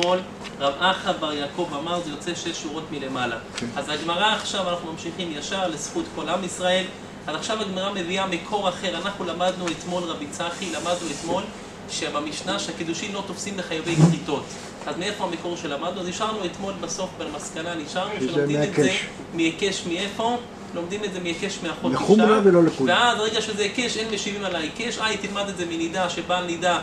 אתמול, רב אחא בר יעקב אמר, זה יוצא 6 שורות מלמעלה. אז הגמרא עכשיו, אנחנו ממשיכים ישר לזכות כל עם ישראל. אז עכשיו הגמרא מביאה מקור אחר. אנחנו למדנו אתמול, רבי צחי, למדנו אתמול שבמשנה שהקידושין לא תופסים לחייבי כריתות. אז מאיפה המקור שלמדנו? אז נשארנו אתמול בסוף במסקנה, נשארנו שלומדים את זה מהיקש מאיפה? לומדים את זה מהיקש מאחות אישה. מחומרה ולא לכולה. ואז רגע שזה היקש, אין משיבים על ההיקש. תלמד את זה מנידה, שבעל נידה,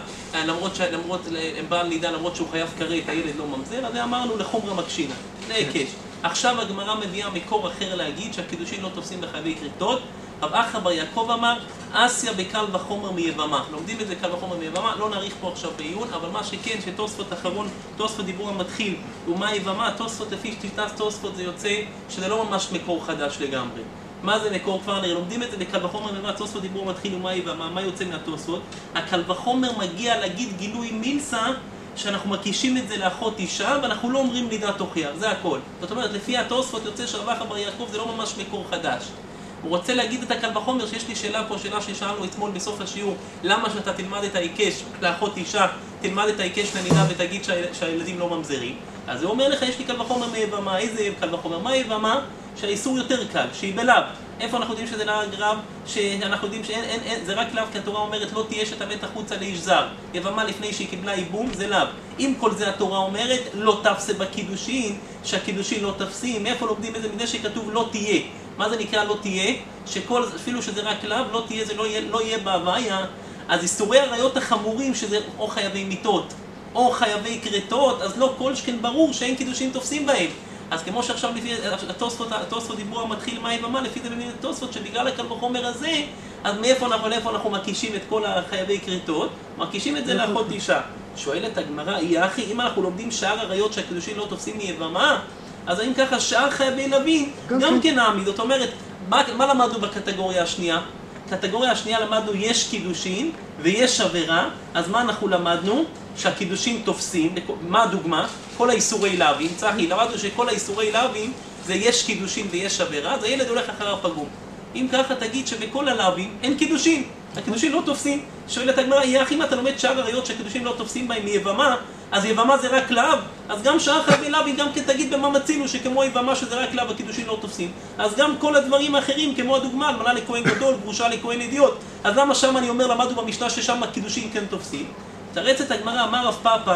למרות שהוא חייב כרת, הילד לא ממזר, אז אמרנו לחומרה מקשינה. זה היקש. עכשיו הגמרא מביאה מקור אחר להגיד שהקידושין לא תופסים לחייבי כריתות. רב אחא בר יעקב אמר, אסיה בקל וחומר מיבמה. לומדים את זה קל וחומר מיבמה, לא נאריך פה עכשיו בעיון, אבל מה שכן, שתוספות אחרון, תוספות דיבור המתחיל, ומה יבמה, תוספות לפי שתיתת תוספות זה יוצא שזה לא ממש מקור חדש לגמרי. מה זה מקור? כבר נראה, לומדים את זה בקל וחומר מיבמה, תוספות דיבור המתחיל ומה יבמה, מה יוצא מהתוספות? הקל וחומר מגיע להגיד גילוי מילסה, שאנחנו מקישים את זה לאחות אישה, ואנחנו לא אומרים נידת תוכיח, זה הכל. זאת אומרת, לפי התוספות יוצא שרב אחא בר יעקב זה לא ממש מקור חדש. הוא רוצה להגיד את הקל וחומר, שיש לי שאלה פה, שאלה ששאלנו אתמול בסוף השיעור, למה שאתה תלמד את ההיקש לאחות אישה, תלמד את ההיקש לנידה ותגיד שהילדים לא ממזרים? אז הוא אומר לך, יש לי קל וחומר מיבמה. איזה קל וחומר? מה יבמה? שהאיסור יותר קל, שהיא בלאו. איפה אנחנו יודעים שזה לאו רב? שאנחנו יודעים זה רק לאו, כי התורה אומרת לא תהיה שתבט החוצה לאיש זר. יבמה לפני שהיא קיבלה איבום, זה לאו. עם כל זה התורה אומרת, לא תפסה בקידושין, שהקידושין לא תפסים. איפה לומדים את זה? מפני שכתוב לא תהיה. מה זה נקרא לא תהיה? אפילו שזה רק לאו, לא תהיה, זה לא יהיה בהוויה. אז איסורי עריות החמורים, שזה או חייבי מיתות, או חייבי כרתות, אז לא כל שכן ברור שאין קידושין תופסים בהם. אז כמו שעכשיו לפי התוספות דיבור המתחיל מה יבמה, לפי זה במילים התוספות שבגלל הקל וחומר הזה, אז מאיפה אנחנו מקישים את כל החייבי כרתות? מקישים את זה לאחות אישה. שואלת הגמרא, אחי, אם אנחנו לומדים שאר עריות שהקידושין לא תופסים מיבמה, אז האם ככה שאר חייבי לווין גם כן נעמיד? זאת אומרת, מה למדנו בקטגוריה השנייה? קטגוריה השנייה למדנו יש קידושין ויש עבירה, אז מה אנחנו למדנו? שהקידושין תופסים, מה הדוגמה? כל האיסורי לווין, צחי, למדנו שכל האיסורי לווין זה יש קידושין ויש עבירה, אז הילד הולך אחריו פגום. אם ככה תגיד שבכל הלווין אין קידושין, הקידושין לא תופסים. שואלת הגמרא, אם אתה לומד שאר עריות שהקידושין לא תופסים בהם מיבמה, אז יבמה זה רק לאו, אז גם שאר חייבי לווין גם כן תגיד במה מצינו שכמו יבמה שזה רק לאו, הקידושין לא תופסים. אז גם כל הדברים האחרים, כמו הדוגמה, אלמנה לכהן גדול, גרושה לכהן אידיוט. אז למה שם אני אומר, למדנו במשנה ששם הקידושין כן תופסים? תרצת הגמרא, אמר רב פאפא,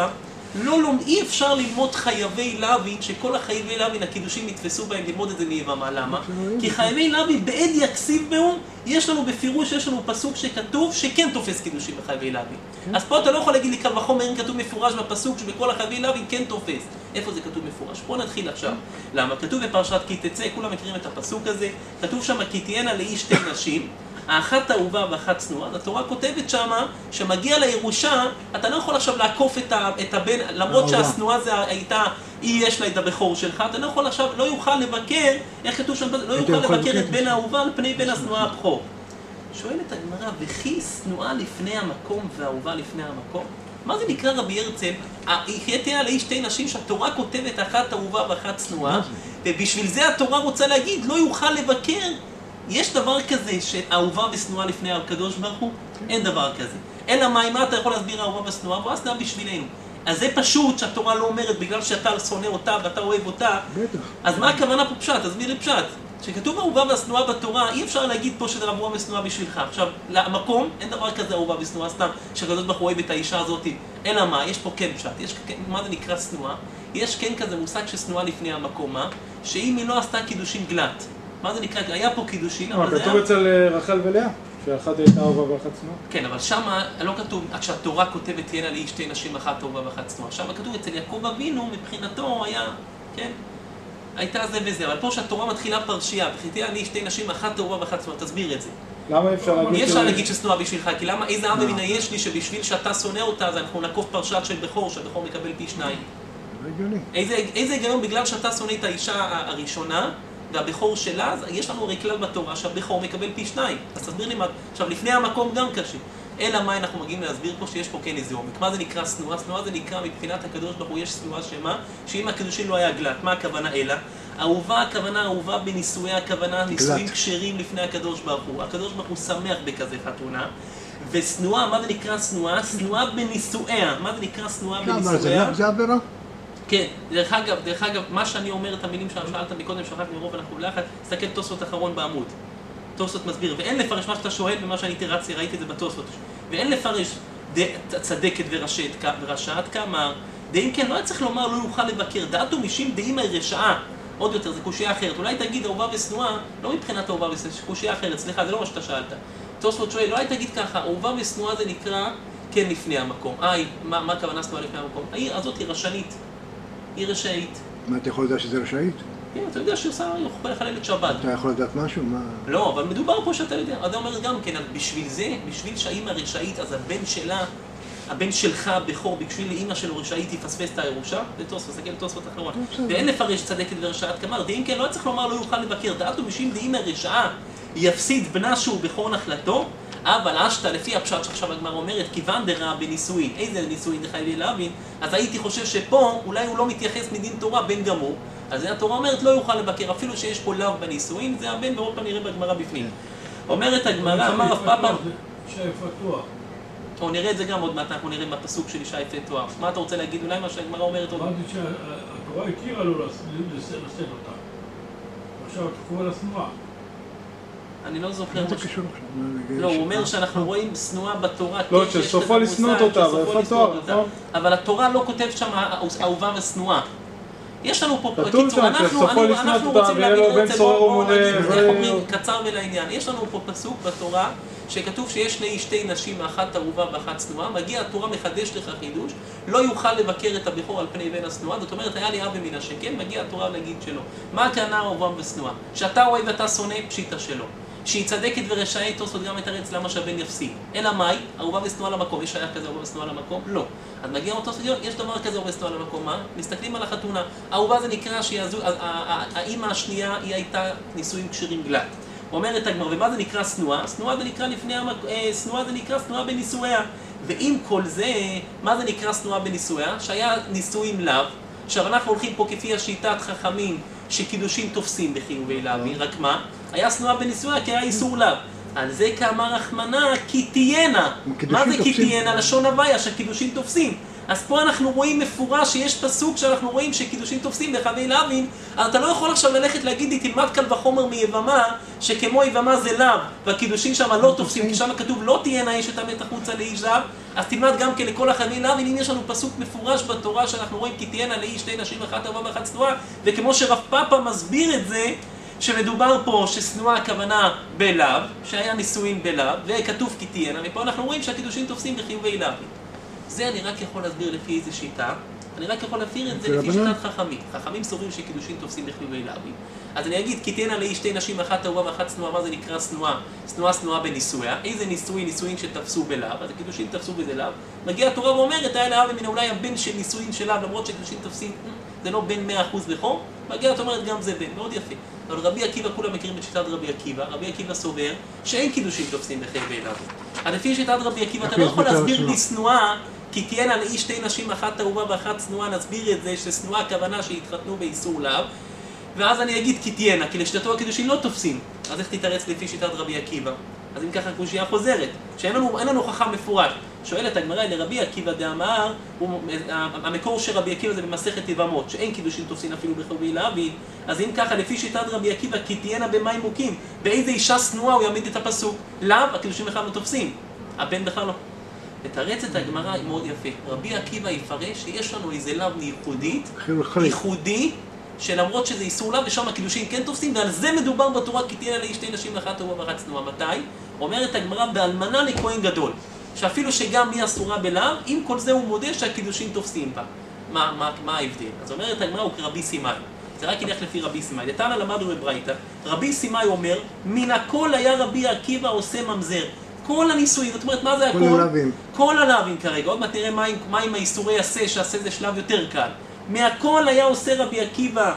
אי אפשר ללמוד חייבי לווין, שכל החייבי לווין הקידושין נתפסו בהם, ללמוד את זה מיבמה. למה? כי חייבי לווין בעד יקסיב בהו, יש לנו בפירוש, יש לנו פסוק שכתוב שכן תופס קידושין בחייבי לווין. אז פה אתה לא יכול להגיד לי קל וחומר, אין כתוב מפורש בפסוק שבכל החייבי לווין כן תופס. איפה זה כתוב מפורש? בוא נתחיל עכשיו. למה? כתוב בפרשת כי תצא, כולם מכירים את הפסוק הזה, כתוב שם כי תהיינה לאיש 2 נשים, האחת אהובה ואחת שנואה. התורה כותבת שמה שמגיע לירושה, אתה לא יכול עכשיו לעקוף את הבן, למרות שהשנואה זה הייתה, יש לה את הבכור שלך, אתה לא יכול עכשיו, לא יוכל לבקר, איך כתוב שם, לא יוכל לבקר את בן האהובה על פני בן השנואה הבכור. שואלת הגמרא, וכי שנואה לפני המקום ואהובה לפני המקום? מה זה נקרא רבי הרצל? תהיה לאיש 2 נשים שהתורה כותבת אחת אהובה ואחת שנואה, ובשביל זה התורה רוצה להגיד, לא יוכל לבקר. יש דבר כזה שאהובה ושנואה לפני הקדוש ברוך הוא? אין דבר כזה. אלא מה אתה יכול להסביר אהובה ושנואה? בוא עשנה בשבילנו. אז זה פשוט שהתורה לא אומרת בגלל שאתה שונא אותה ואתה אוהב אותה. בטח. אז מה הכוונה פה פשט? תסביר לי פשט. שכתוב אהובה ושנואה בתורה, אי אפשר להגיד פה שזה אהובה ושנואה בשבילך. עכשיו, למקום, אין דבר כזה אהובה ושנואה סתם, שהקדוש ברוך הוא אוהב את האישה הזאת. אלא מה? יש פה כן פשט. מה זה נקרא שנואה? יש כן כזה מושג ששנואה לפני המקום, שאם היא לא עשתה קידושין גלת. מה זה נקרא? היה פה קידושין, אבל זה היה... כתוב אצל רחל ולאה, שאחת הייתה אהובה ואחת שנואה. כן, אבל שמה לא כתוב, עד שהתורה כותבת תהיינה לאיש 2 נשים, אחת אהובה ואחת שנואה. שמה כתוב אצל יעקב אבינו, מבחינתו היה, כן, הייתה זה וזה. אבל פה שהתורה מתחילה פרשייה, ותהיה לאיש 2 נשים, אחת אהובה ואחת שנואה, תסביר את זה. למה אפשר להגיד... אי אפשר להגיד ששנואה בשבילך, כי למה, איזה עם במינה יש לי שבשביל שאתה שונא אותה, אז אנחנו נקוף פרשת של בכור, שהבכור מקבל פי 2. איזה היגיון בגלל שאתה שונא את האישה הראשונה, והבכור שלה, יש לנו הרי כלל בתורה שהבכור מקבל פי 2. אז תסביר לי מה, עכשיו לפני המקום גם קשה. אלא מה אנחנו מגיעים להסביר פה שיש פה כן איזה עומק. מה זה נקרא שנואה? שנואה זה נקרא מבחינת הקדוש ברוך הוא יש שנואה שמה? שאם הקידושין לא היה גלת, מה הכוונה אלא? אהובה הכוונה, אהובה בנישואי הכוונה, נישואים כשרים לפני הקדוש ברוך הוא. הקדוש ברוך הוא שמח בכזה חתונה. ושנואה, מה זה נקרא שנואה? שנואה בנישואיה. מה זה נקרא שנואה בנישואיה? זה עבירה? כן, דרך אגב, מה שאני אומר את המילים שאלת מקודם, שכחתי מרוב אנחנו ביחד, תסתכל תוספות אחרון בעמוד. תוספות מסביר, ואין לפרש מה שאתה שואל ומה שאני ראיתי את זה בתוספות. ואין לפרש צדקת ורשעת כאמר, דאם כן לא היה צריך לומר לא יוכל לבקר, דעתו משים דאמא רשעה. עוד יותר, זה קושיה אחרת. אולי תגיד אהובה ושנואה, לא מבחינת אהובה ושנואה, זה קושיה אחרת, סליחה, זה לא מה שאתה שאלת. תוספות שואל, אולי תגיד ככה, אהובה ושנואה זה נקרא כן לפני המקום. מה הכוונה שנואה לפני המקום? העיר הזאת היא רשענית. היא רשעית. מה, אתה יכול לדעת שזה רשעית? כן, אתה יודע שעושה יכול לחלל את שבת. אתה יכול לדעת משהו? מה? לא, אבל מדובר פה שאתה יודע. אתה אומר גם כן, בשביל זה, בשביל שהאימא רשעית, אז הבן שלה, הבן שלך בכור, בשביל לאימא שלו רשעית יפספס את הירושה, זה תוספות, סתכל תוספות אחרון. ואין לפרש צדקת ורשעת כמר, דאם כן לא צריך לומר לא יוכל לבקר, דעתו משים דאמא רשעה יפסיד בנה שהוא בכור נחלתו, אבל אשתה, לפי הפשט שעכשיו הגמרא אומרת, כיוון דרע בנישואין, איזה נישואין דחייב להבין, אז הייתי חושב שפה אולי הוא לא מתייחס מדין תורה בן גמור, אז התורה אומרת לא יוכל לבקר, אפילו שיש פה לאו בנישואין, זה הבן, ועוד פעם נראה בגמרא בפנים. אומרת הגמרא, אמר רב פאפא, או נראה את זה גם עוד מעט, אנחנו נראה מהפסוק של אישה יפה תואר. מה אתה רוצה להגיד? אולי מה שהגמרא אומרת עוד? אמרתי שהתורה הכירה לו לשאת אותה. עכשיו תקראו לה שנואה. אני לא זוכר מה זה משהו. קשור עכשיו? לא, הוא אומר שאנחנו רואים שנואה בתורה, לא, כן, שיש שסופו כזה לשנוא מושג, אותה, שסופו ואיפה לשנוא תואר, אותה. נכון? אבל התורה לא כותבת שם אהובה ושנואה. יש לנו פה, כתוב שם שסופו לשנוא אותה, ויהיה לו בן סורר ומורה, איך אומרים, קצר ולעניין. יש לנו פה פסוק בתורה שכתוב שיש שתי נשים, אחת אהובה ואחת שנואה, מגיע התורה מחדש לך חידוש, לא יוכל לבקר את הבכור על פני בן השנואה, זאת אומרת היה לי אב מן השכן, מגיע התורה להגיד שלא. מה הכוונה אהובה ושנואה? שאתה אוהב ואתה שונא, פשיטה שלו. שהיא צדקת ורשעית, תוספות גם מתרץ למה שהבן יפסיד. אלא מאי? אהובה ושנואה למקום. יש שייך כזה אהובה ושנואה למקום? לא. אז מגיע אותו סוגיות, יש דבר כזה אהובה ושנואה למקום. מה? מסתכלים על החתונה. אהובה זה נקרא האמא השנייה היא הייתה נישואים כשרים גלת. אומרת הגמרא, ומה זה נקרא שנואה? שנואה זה נקרא שנואה זה נקרא שנואה בנישואיה. ועם כל זה, מה זה נקרא שנואה בנישואיה? שהיה נישואים לאו. עכשיו אנחנו הולכים פה כפי השיטת חכמים שקידושים תופסים בחיובי לאווין, רק מה? היה שנואה בנישואיה כי היה איסור לאו. על זה כאמר רחמנא כי תהיינה. מה זה כי תהיינה? לשון הוויה שהקידושים תופסים. אז פה אנחנו רואים מפורש שיש פסוק שאנחנו רואים שקידושים תופסים בחייבי לאווין, אז אתה לא יכול עכשיו ללכת להגיד לי תלמד קל וחומר מיבמה, שכמו יבמה זה לאו, והקידושים שם לא תופסים, כי שם כתוב לא תהיינה איש את המת החוצה לאיש זב, אז תלמד גם כן לכל החייבי לאווין. אם יש לנו פסוק מפורש בתורה שאנחנו רואים כי תהיינה לאיש שתי נשים אחת אהובה ואחת שנואה, וכמו שרב פאפא מסביר את זה, שמדובר פה ששנואה הכוונה בלאו, שהיה נישואין בלאו, וכתוב כי תהיינה, ופה אנחנו רואים שהקידושים תופסים בחיובי לאווין. זה אני רק יכול להסביר לפי איזה שיטה, אני רק יכול להסביר את זה לפי שיטת חכמים. חכמים סוברים שקידושים תופסים בחיובי לאווין. אז אני אגיד, כי תהיינה לאיש שתי נשים, אחת אהובה ואחת שנואה, מה זה נקרא שנואה? שנואה בנישואיה. איזה נישואין שתפסו בלאו, אז הקידושים תפסו בזה לאו. מגיעה התורה ואומרת, היה לאו ומן אולי הבן של נישואין של לאו, למרות שקידושים תופסים, זה לא בן 100% בכור. מגיעה את אומרת גם זה בן, מאוד יפה. אבל רבי עקיבא, כולם מכירים את שיטת רבי עקיבא. רבי עקיבא סובר שאין קידושים תופסים בחיובי לאווין. אז לפי שיטת רבי עקיבא, אתה לא יכול להסביר לי שנואה כי תהיינה לאיש שתי נשים, אחת אהובה ואחת שנואה, נסביר את זה ששנואה הכוונה שהתחתנו באיסור לאו, ואז אני אגיד כי תהיינה, כי לשיטתו הקידושים לא תופסים. אז איך תתרץ לפי שיטת רבי עקיבא? אז אם ככה קושיה חוזרת, שאין לנו חכם מפורש. שואלת הגמרא לרבי עקיבא דאמר, המקור של רבי עקיבא זה במסכת יבמות, שאין קידושים תופסים אפילו בחיובי לאווין. אז אם ככה, לפי שיטת רבי עקיבא, כי תהיינה במים מוכים, באיזה אישה שנואה הוא יעמיד את הפסוק? לאו, הקידושים בכלל לא תופסים. הבן בכלל לא. לתרץ את הגמרא היא מאוד יפה. רבי עקיבא יפרש שיש לנו איזה לאו ייחודי, שלמרות שזה איסור לאו ושם הקידושים כן תופסים, ועל זה מדובר בתורה כי תהיינה לאיש שתי נשים אחת אהובה ואחת שנואה. מתי? אומרת הגמרא באלמנה לכהן גדול, שאפילו שגם היא אסורה בלאו, עם כל זה הוא מודה שהקידושים תופסים בה. מה ההבדל? אז אומרת הגמרא הוא כרבי סימאי. זה רק ילך לפי רבי סימאי. דתנא למדנו בברייתא, רבי סימאי אומר, מן הכל היה רבי עקיבא עושה ממזר. כל הניסויים, זאת אומרת, מה זה הכל? כל הלאווים. כל הלאווים כרגע. עוד מעט נראה מה עם האיסורי עשה, שעשה זה שלב יותר קל. מהכל היה עושה רבי עקיבא,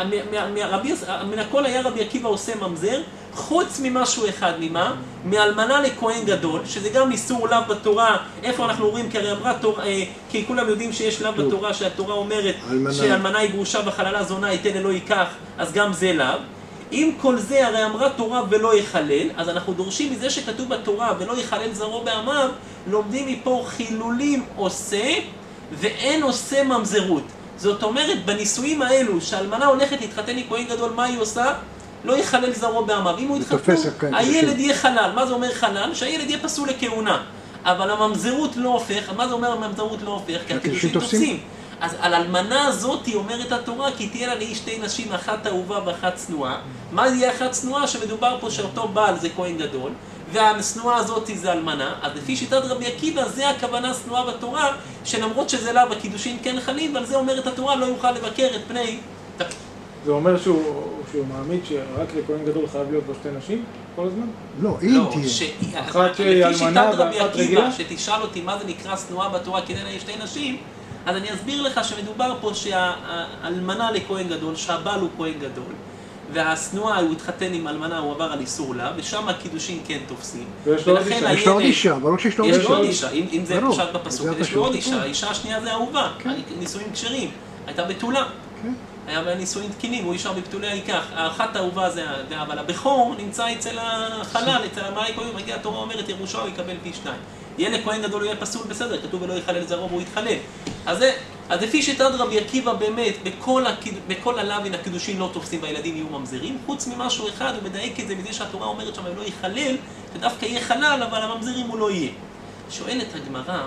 מן הכל היה רבי עקיבא עושה ממזר, חוץ ממשהו אחד, ממה? מאלמנה לכהן גדול, שזה גם איסור לאו בתורה. איפה אנחנו רואים? כי הרי אמרה תורה, כי כולם יודעים שיש לאו בתורה, שהתורה אומרת שאלמנה היא גרושה וחללה זונה, ייתן אלוהי כך, אז גם זה לאו. עם כל זה הרי אמרה תורה ולא יחלל, אז אנחנו דורשים מזה שכתוב בתורה ולא יחלל זרעו בעמיו, לומדים מפה חילולים עושה ואין עושה ממזרות. זאת אומרת, בנישואים האלו, שהאלמנה הולכת להתחתן עם כהן גדול, מה היא עושה? לא יחלל זרעו בעמיו. אם הוא יתחתנו, הילד יהיה חלל. מה זה אומר חלל? שהילד יהיה פסול לכהונה. אבל הממזרות לא הופך. מה זה אומר הממזרות לא הופך? כי הקידושין תופסים. אז על האלמנה הזאת אומרת התורה, כי תהיה לה לאיש שתי נשים, אחת אהובה ואחת צנועה. מה יהיה אחת צנועה? שמדובר פה שאותו בעל זה כהן גדול, והצנועה הזאת זה אלמנה. אז לפי שיטת רבי עקיבא, זה הכוונה צנועה בתורה, שלמרות שזה לה בקידושין כן חלים, ועל זה אומרת התורה, לא יוכל לבקר את פני... זה אומר שהוא מעמיד שרק לכהן גדול חייב להיות בו שתי נשים כל הזמן? לא, אם תהיה. אחת שהיא אלמנה ואחת רגילה? שתשאל אותי מה זה נקרא צנועה בתורה כדי לה יש שתי נשים, אז אני אסביר לך שמדובר פה שהאלמנה לכהן גדול, שהבעל הוא כהן גדול, והצנועה הוא התחתן עם אלמנה, הוא עבר על איסור לה, ושם הקידושין כן תופסים. ויש לו עוד אישה. יש לו עוד אישה, ברור שיש לו עוד אישה. יש לו עוד אישה, אם זה פשט בפסוק, יש לו עוד אישה, האישה השנייה זה אהובה, נישואים כשרים, הייתה בתולה. היה בנישואים תקינים, הוא אישר בפתולי העיקח. האחת האהובה זה, אבל הבכור נמצא אצל החלל, אצל המאי כהן, מגיע התורה אומרת, ירושה הוא יקבל פי 2. יהיה לכהן גדול, הוא יהיה פסול בסדר, כתוב ולא יחלל זרעו והוא יתחלל. אז לפי שיטת רבי עקיבא באמת, בכל הלווין הקידושין לא תופסים והילדים יהיו ממזרים, חוץ ממשהו אחד, הוא מדייק את זה מזה שהתורה אומרת שם, הוא לא יחלל, שדווקא יהיה חלל, אבל הממזרים הוא לא יהיה. שואלת הגמרא,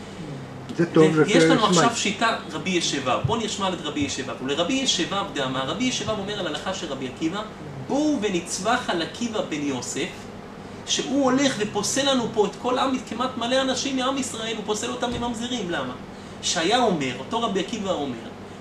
יש לנו עכשיו שיטה רבי ישבב, בואו נשמע את רבי ישבב. ולרבי ישבב דאמר, רבי ישבב אומר על הלכה של רבי עקיבא, בואו ונצווח על עקיבא בן יוסף, שהוא הולך ופוסל לנו פה את כל עם, כמעט מלא אנשים מעם ישראל, הוא פוסל אותם מממזרים. למה? שהיה אומר, אותו רבי עקיבא אומר,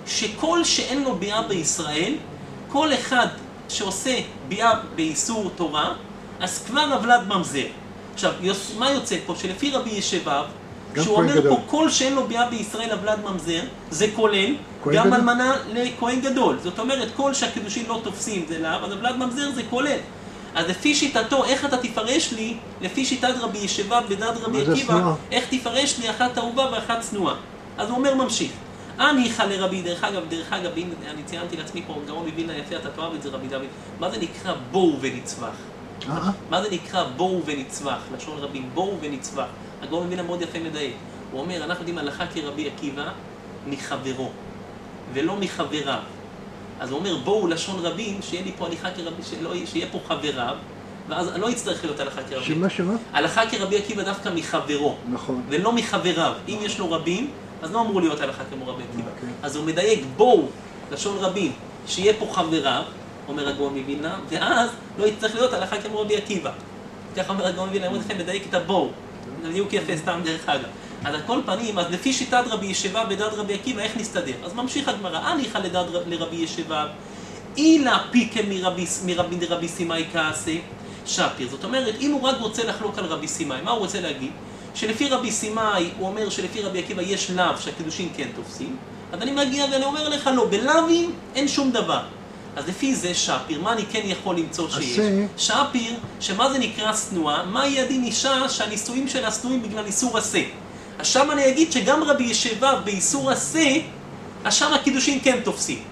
שכל שאין לו ביאה בישראל, כל אחד שעושה ביאה באיסור תורה, אז כבר נבלד ממזר. עכשיו, מה יוצא פה? שלפי רבי ישבב, שהוא אומר פה כל שאין לו ביאה בישראל אבלד ממזר, זה כולל גם אלמנה לכהן גדול. זאת אומרת, כל שהקידושין לא תופסים זה לאו, אז אבלד ממזר זה כולל. אז לפי שיטתו, איך אתה תפרש לי, לפי שיטת רבי ישבב ודעת רבי עקיבא, איך תפרש לי אחת אהובה ואחת צנועה? אז הוא אומר ממשיך. הניחא לרבי, דרך אגב, אם אני ציינתי לעצמי פה, גאון מווילנה יפה, אתה תאהב את זה רבי דוד, מה זה נקרא בואו ונצווח? מה זה נקרא בואו ונצווח? לשון רבים, בואו ונצווח. הגאון מווילנה מאוד יפה מדייק. הוא אומר, אנחנו יודעים הלכה כרבי עקיבא מחברו, ולא מחבריו. אז הוא אומר, בואו לשון רבים, שיהיה לי פה הליכה כרבי, שיהיה פה חבריו, ואז לא יצטרך להיות הלכה כרבי. שמה? הלכה כרבי עקיבא דווקא מחברו, נכון. ולא מחבריו. אם יש לו רבים, אז לא אמור להיות הלכה כמו רבי עקיבא. אז הוא מדייק, בואו לשון רבים, שיהיה פה חבריו, אומר הגאון מווילנה, ואז לא יצטרך להיות הלכה כמו רבי עקיבא. ככה אומר הגאון מווילנה, אני אומר לכם, מדייק את הבואו. דיוק יפה, סתם דרך אגב. אז על כל פנים, אז לפי שיטת רבי ישבב ודעת רבי עקיבא, איך נסתדר? אז ממשיך הגמרא, הניחא לדעת לרבי ישבב, אילה פיקה מרבי סימאי כעשה שפיר. זאת אומרת, אם הוא רק רוצה לחלוק על רבי סימאי, מה הוא רוצה להגיד? שלפי רבי סימאי, הוא אומר שלפי רבי עקיבא יש לאו שהקידושין כן תופסים, אז אני מגיע ואני אומר לך, לא, בלאווים אין שום דבר. אז לפי זה שפיר, מה אני כן יכול למצוא שיש? שפיר, שמה זה נקרא צנועה? מה יהיה הדין אישה שהנישואים שלה צנועים בגלל איסור עשה? אז שם אני אגיד שגם רבי ישבב באיסור עשה, אז שם הקידושין כן תופסים.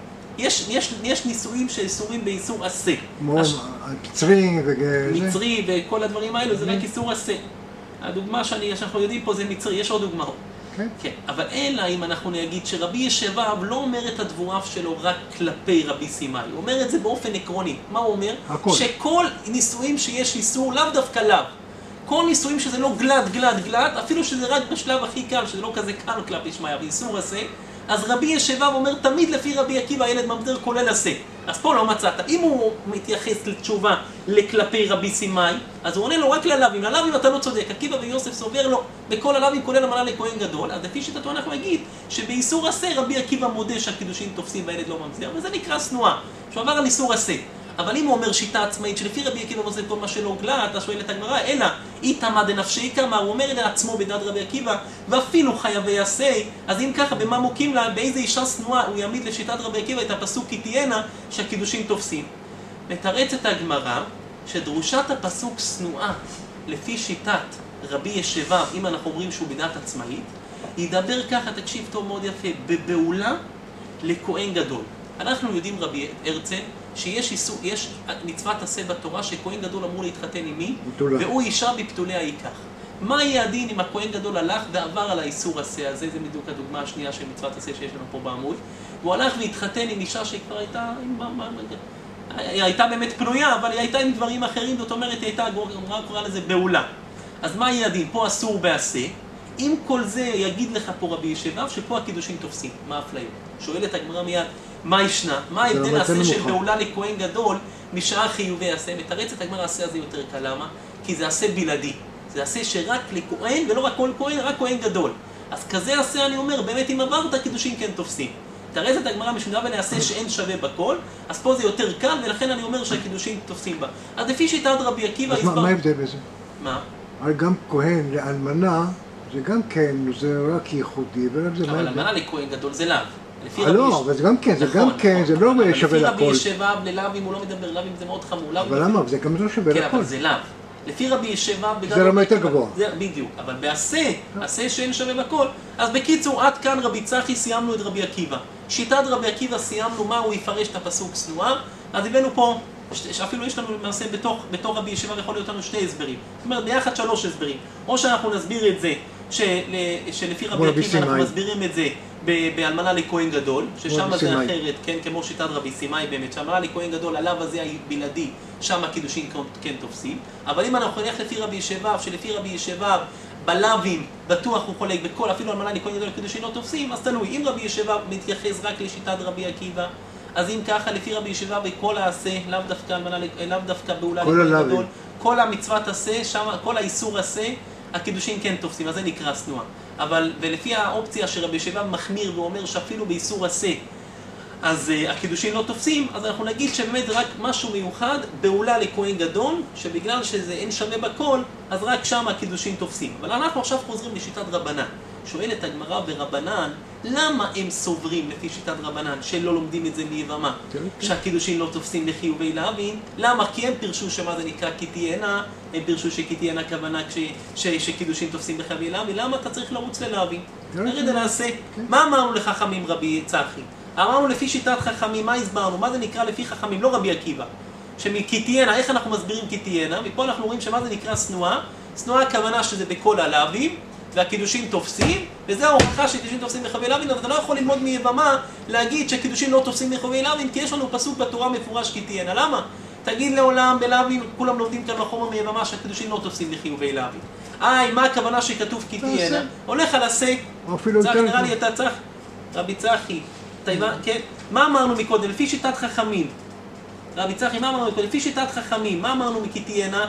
יש נישואים שאיסורים באיסור עשה. כמו מצרי וזה? מצרי וכל הדברים האלו, זה רק איסור עשה. הדוגמה שאנחנו יודעים פה זה מצרי, יש עוד דוגמאות. כן, אבל אלא אם אנחנו נגיד שרבי ישבב לא אומר את הדבוריו שלו רק כלפי רבי סימאי, הוא אומר את זה באופן עקרוני. מה הוא אומר? הכל. שכל נישואים שיש איסור, לאו דווקא לאו. כל נישואים שזה לא גלד, אפילו שזה רק בשלב הכי קל, שזה לא כזה קל כלפי שמאי, ואיסור עשה, אז רבי ישבב אומר תמיד לפי רבי עקיבא הילד ממזר כולל עשה. אז פה לא מצאת. אם הוא מתייחס לתשובה לכלפי רבי סימאי, אז הוא עונה לו רק ללווים. ללווים אתה לא צודק. עקיבא ויוסף סובר לו בכל הלווים כולל אמנה לכהן גדול. אז לפי שיטתו אנחנו נגיד שבאיסור עשה רבי עקיבא מודה שהקידושין תופסים והילד לא ממזר, וזה נקרא צנועה, שהוא עבר על איסור עשה. אבל אם הוא אומר שיטה עצמאית שלפי רבי עקיבא עושה כל מה שלא גלת, אז שואלת הגמרא, אלא איתמא דנפשי כמה, הוא אומר לעצמו בדעת רבי עקיבא, ואפילו חייבי עשה, אז אם ככה, במה מוקים לה, באיזה אישה צנועה, הוא יעמיד לשיטת רבי עקיבא את הפסוק כי תהיינה, שהקידושין תופסים. לתרץ את הגמרא, שדרושת הפסוק צנועה, לפי שיטת רבי ישבב, אם אנחנו אומרים שהוא בדעת עצמאית, ידבר ככה, תקשיב טוב מאוד יפה, בבעולה לכהן גדול. אנחנו יודעים רבי הרצל, שיש מצוות עשה בתורה שכהן גדול אמור להתחתן עם מי? והוא אישה בפתולי העיקח. מה יהיה הדין אם הכהן גדול הלך ועבר על האיסור עשה הזה? זה בדיוק הדוגמה השנייה של מצוות עשה שיש לנו פה בעמוד. והוא הלך והתחתן עם אישה שכבר הייתה באמת פנויה, אבל היא הייתה עם דברים אחרים, זאת אומרת, היא הייתה, הגמרא קוראה לזה בעולה. אז מה יהיה הדין? פה אסור בעשה. עם כל זה יגיד לך פה רבי ישבב שפה הקידושים תופסים. מה האפליה? שואלת הגמרא מיד, מה ישנה? מה ההבדל העשה של בעולה לכהן גדול משאר חיובי עשה? מתרצת הגמרא העשה הזה יותר קל, למה? כי זה עשה בלעדי. זה עשה שרק לכהן, ולא רק כל כהן, רק כהן גדול. אז כזה עשה, אני אומר, באמת אם עברת, הקידושים כן תופסים. תרצת הגמרא משונה ולעשה שאין שווה בכל, אז פה זה יותר קל, ולכן אני אומר שהקידושים תופסים בה. אז לפי שיטת רבי עקיבא... אז מה ההבדל בזה? מה? הרי גם כהן לאלמנה, זה גם כן, זה רק ייחודי, אבל אלמנה לכהן גדול זה לאו. לא, אבל זה גם כן, זה גם כן, זה לא שווה לכל. לפי רבי ישבב ללאווים הוא לא מדבר, לאווים זה מאוד חמור. אבל למה? זה גם לא שווה לכל. כן, אבל זה לאו. לפי רבי ישבב... זה רמה יותר גבוה. בדיוק, אבל בעשה, עשה שאין שווה בכל. אז בקיצור, עד כאן רבי צחי סיימנו את רבי עקיבא. שיטת רבי עקיבא סיימנו מה הוא יפרש את הפסוק שנואה, אז הבאנו פה, אפילו יש לנו למעשה בתוך רבי ישבב יכול להיות לנו שתי הסברים. זאת אומרת, ביחד 3 הסברים. או שאנחנו נסביר את זה, שלפי רבי עקיבא אנחנו מסבירים את זה באלמנה לכהן גדול, ששם זה אחרת, כן, כמו שיטת רבי סימאי באמת, שאלמנה לכהן גדול, עליו הזה בלעדי, שם הקידושים כן תופסים. אבל אם אנחנו נלך לפי רבי ישבב, שלפי רבי ישבב, בלאווים, בטוח הוא חולק בכל, אפילו אלמנה לכהן גדול הקידושים לא תופסים, אז תלוי. אם רבי ישבב מתייחס רק לשיטת רבי עקיבא, אז אם ככה, לפי רבי ישבב, בכל העשה, לאו דווקא בעולה לכהן גדול, כל המצוות עשה, כל האיסור עשה, הקידושים כן תופסים, אז זה נקרא שנואה. אבל, ולפי האופציה שרבי ישבב מחמיר ואומר שאפילו באיסור עשה, אז הקידושים לא תופסים, אז אנחנו נגיד שבאמת זה רק משהו מיוחד, בעולה לכהן גדול, שבגלל שזה אין שווה בכל, אז רק שם הקידושים תופסים. אבל אנחנו עכשיו חוזרים לשיטת רבנן. שואלת הגמרא ברבנן, למה הם סוברים לפי שיטת רבנן שלא לומדים את זה מיבמה? שהקידושים לא תופסים לחיובי לאווין? למה? כי הם פירשו שמה זה נקרא כי תהיינה, הם פירשו שכי תהיינה כוונה שקידושים תופסים לחיובי לאווין, למה אתה צריך לרוץ ללאווין? נרד נעשה. מה אמרנו לחכמים רבי צחי? אמרנו לפי שיטת חכמים, מה הסברנו? מה זה נקרא לפי חכמים? לא רבי עקיבא. שמכי תהיינה, איך אנחנו מסבירים כי תהיינה? מפה אנחנו רואים שמה זה נקרא שנואה. שנואה הכוונה שזה בכל הלאווים. והקידושים תופסים, וזה ההוכחה שקידושים תופסים לחובי לאווין, אבל אתה לא יכול ללמוד מיבמה להגיד שקידושים לא תופסים לחובי לאווין, כי יש לנו פסוק בתורה מפורש כי תהיינה. למה? תגיד לעולם בלאווין, כולם לומדים כאן בחומר מיבמה שהקידושים לא תופסים לחיובי לאווין. מה הכוונה שכתוב כי תהיינה? הולך על עשה. צחי, נראה לי אתה צריך, רבי צחי, כן? מה אמרנו מקודם? לפי שיטת חכמים. רבי צחי, מה אמרנו מקודם? לפי שיטת חכמים, מה אמרנו מכי תהיינה?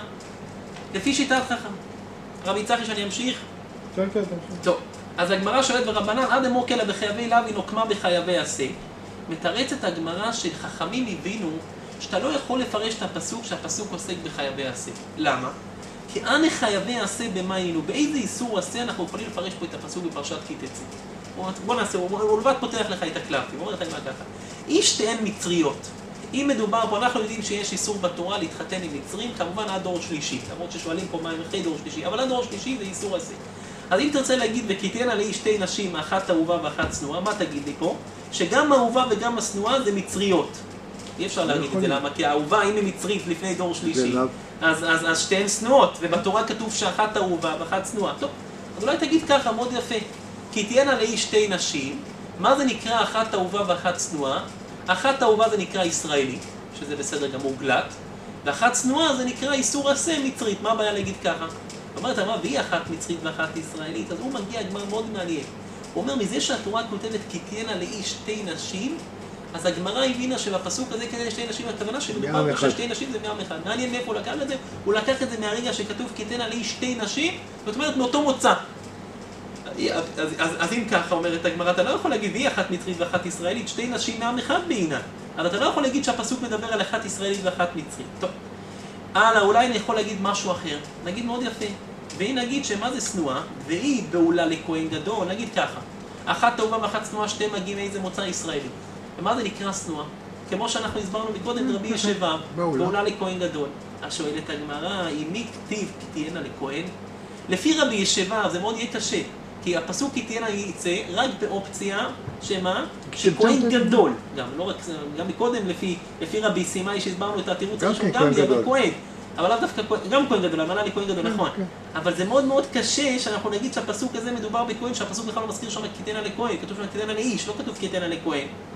לפי שיטת חכמים. רבי צחי, שאני אמשיך? כן, כן, טוב, אז הגמרא שואלת ברבנן, עד אמור כלה בחייבי לאווין נוקמה בחייבי עשה. מתרצת הגמרא שחכמים הבינו שאתה לא יכול לפרש את הפסוק שהפסוק עוסק בחייבי עשה. למה? כי אנה חייבי עשה במה היינו, באיזה איסור עשה אנחנו יכולים לפרש פה את הפסוק בפרשת כי תצא. בוא נעשה, הוא לבד פותח לך את הקלפים, הוא אומר לך ככה. איש תהן מצריות. אם מדובר פה, אנחנו יודעים שיש איסור בתורה להתחתן עם מצרים, כמובן עד דור שלישי. למרות ששואלים פה מה הם אחרי דור שלישי, אבל עד דור שלישי זה איסור עשה. אז אם תרצה להגיד, וכי תהיינה לי 2 נשים, אחת אהובה ואחת שנואה, מה תגיד לי פה? שגם האהובה וגם השנואה זה מצריות. אי אפשר להגיד את זה, למה? כי האהובה, אם היא מצרית לפני דור שלישי, אז שתיהן שנואות, ובתורה כתוב שאחת אהובה ואחת שנואה. טוב, אז אולי תגיד ככה, מאוד יפה. כי תהיינה לי 2 נשים, מה זה נקרא אחת אהובה ואחת שנואה? אחת אהובה זה נקרא ישראלי, שזה בסדר גמור גלת, ואחת שנואה זה נקרא איסור עשה מצרית. מה הבעיה להגיד ככה? אומרת, והיא אחת מצרית ואחת ישראלית, אז הוא מגיע הגמרא מאוד מעניין. הוא אומר, מזה שהתורה כותבת כי תהיינה לאיש 2 נשים, אז הגמרא הבינה שבפסוק הזה כדי 2 נשים, הכוונה שמדובר ש2 נשים זה מעם אחד. מעניין מאיפה הוא לקח את זה? הוא לקח את זה מהרגע שכתוב כי תהיינה לאיש 2 נשים, זאת אומרת מאותו מוצא. אז אם ככה אומרת הגמרא, אתה לא יכול להגיד והיא אחת מצרית ואחת ישראלית, 2 נשים מעם אחד בעינה. אבל אתה לא יכול להגיד שהפסוק מדבר על אחת ישראלית ואחת מצרית. טוב. אולי אני יכול להגיד משהו אחר, נגיד מאוד יפה, והיא נגיד שמה זה שנואה, והיא בעולה לכהן גדול, נגיד ככה, אחת אהובה ואחת שנואה, 2 מגיעים מאיזה מוצא ישראלי. ומה זה נקרא שנואה? כמו שאנחנו הסברנו מקודם, רבי ישבב, בעולה לכהן גדול. אז שואלת הגמרא, אם מי כתיב כי תהיינה לכהן? לפי רבי ישבב זה מאוד יהיה קשה, כי הפסוק כי תהיינה יצא רק באופציה, שמה? שכהן גדול. גם מקודם לפי רבי סימאי שהסברנו את התירוץ הראשון, גם יהיה בכהן. אבל לאו דווקא, גם כהן גדול, אמרה לי כהן גדול, נכון. אבל זה מאוד מאוד קשה שאנחנו נגיד שהפסוק הזה מדובר בכהן, שהפסוק בכלל לא מזכיר שם כי תהיינה לכהן, כתוב שם כי תהיינה לאיש, לא כתוב כי תהיינה לכהן.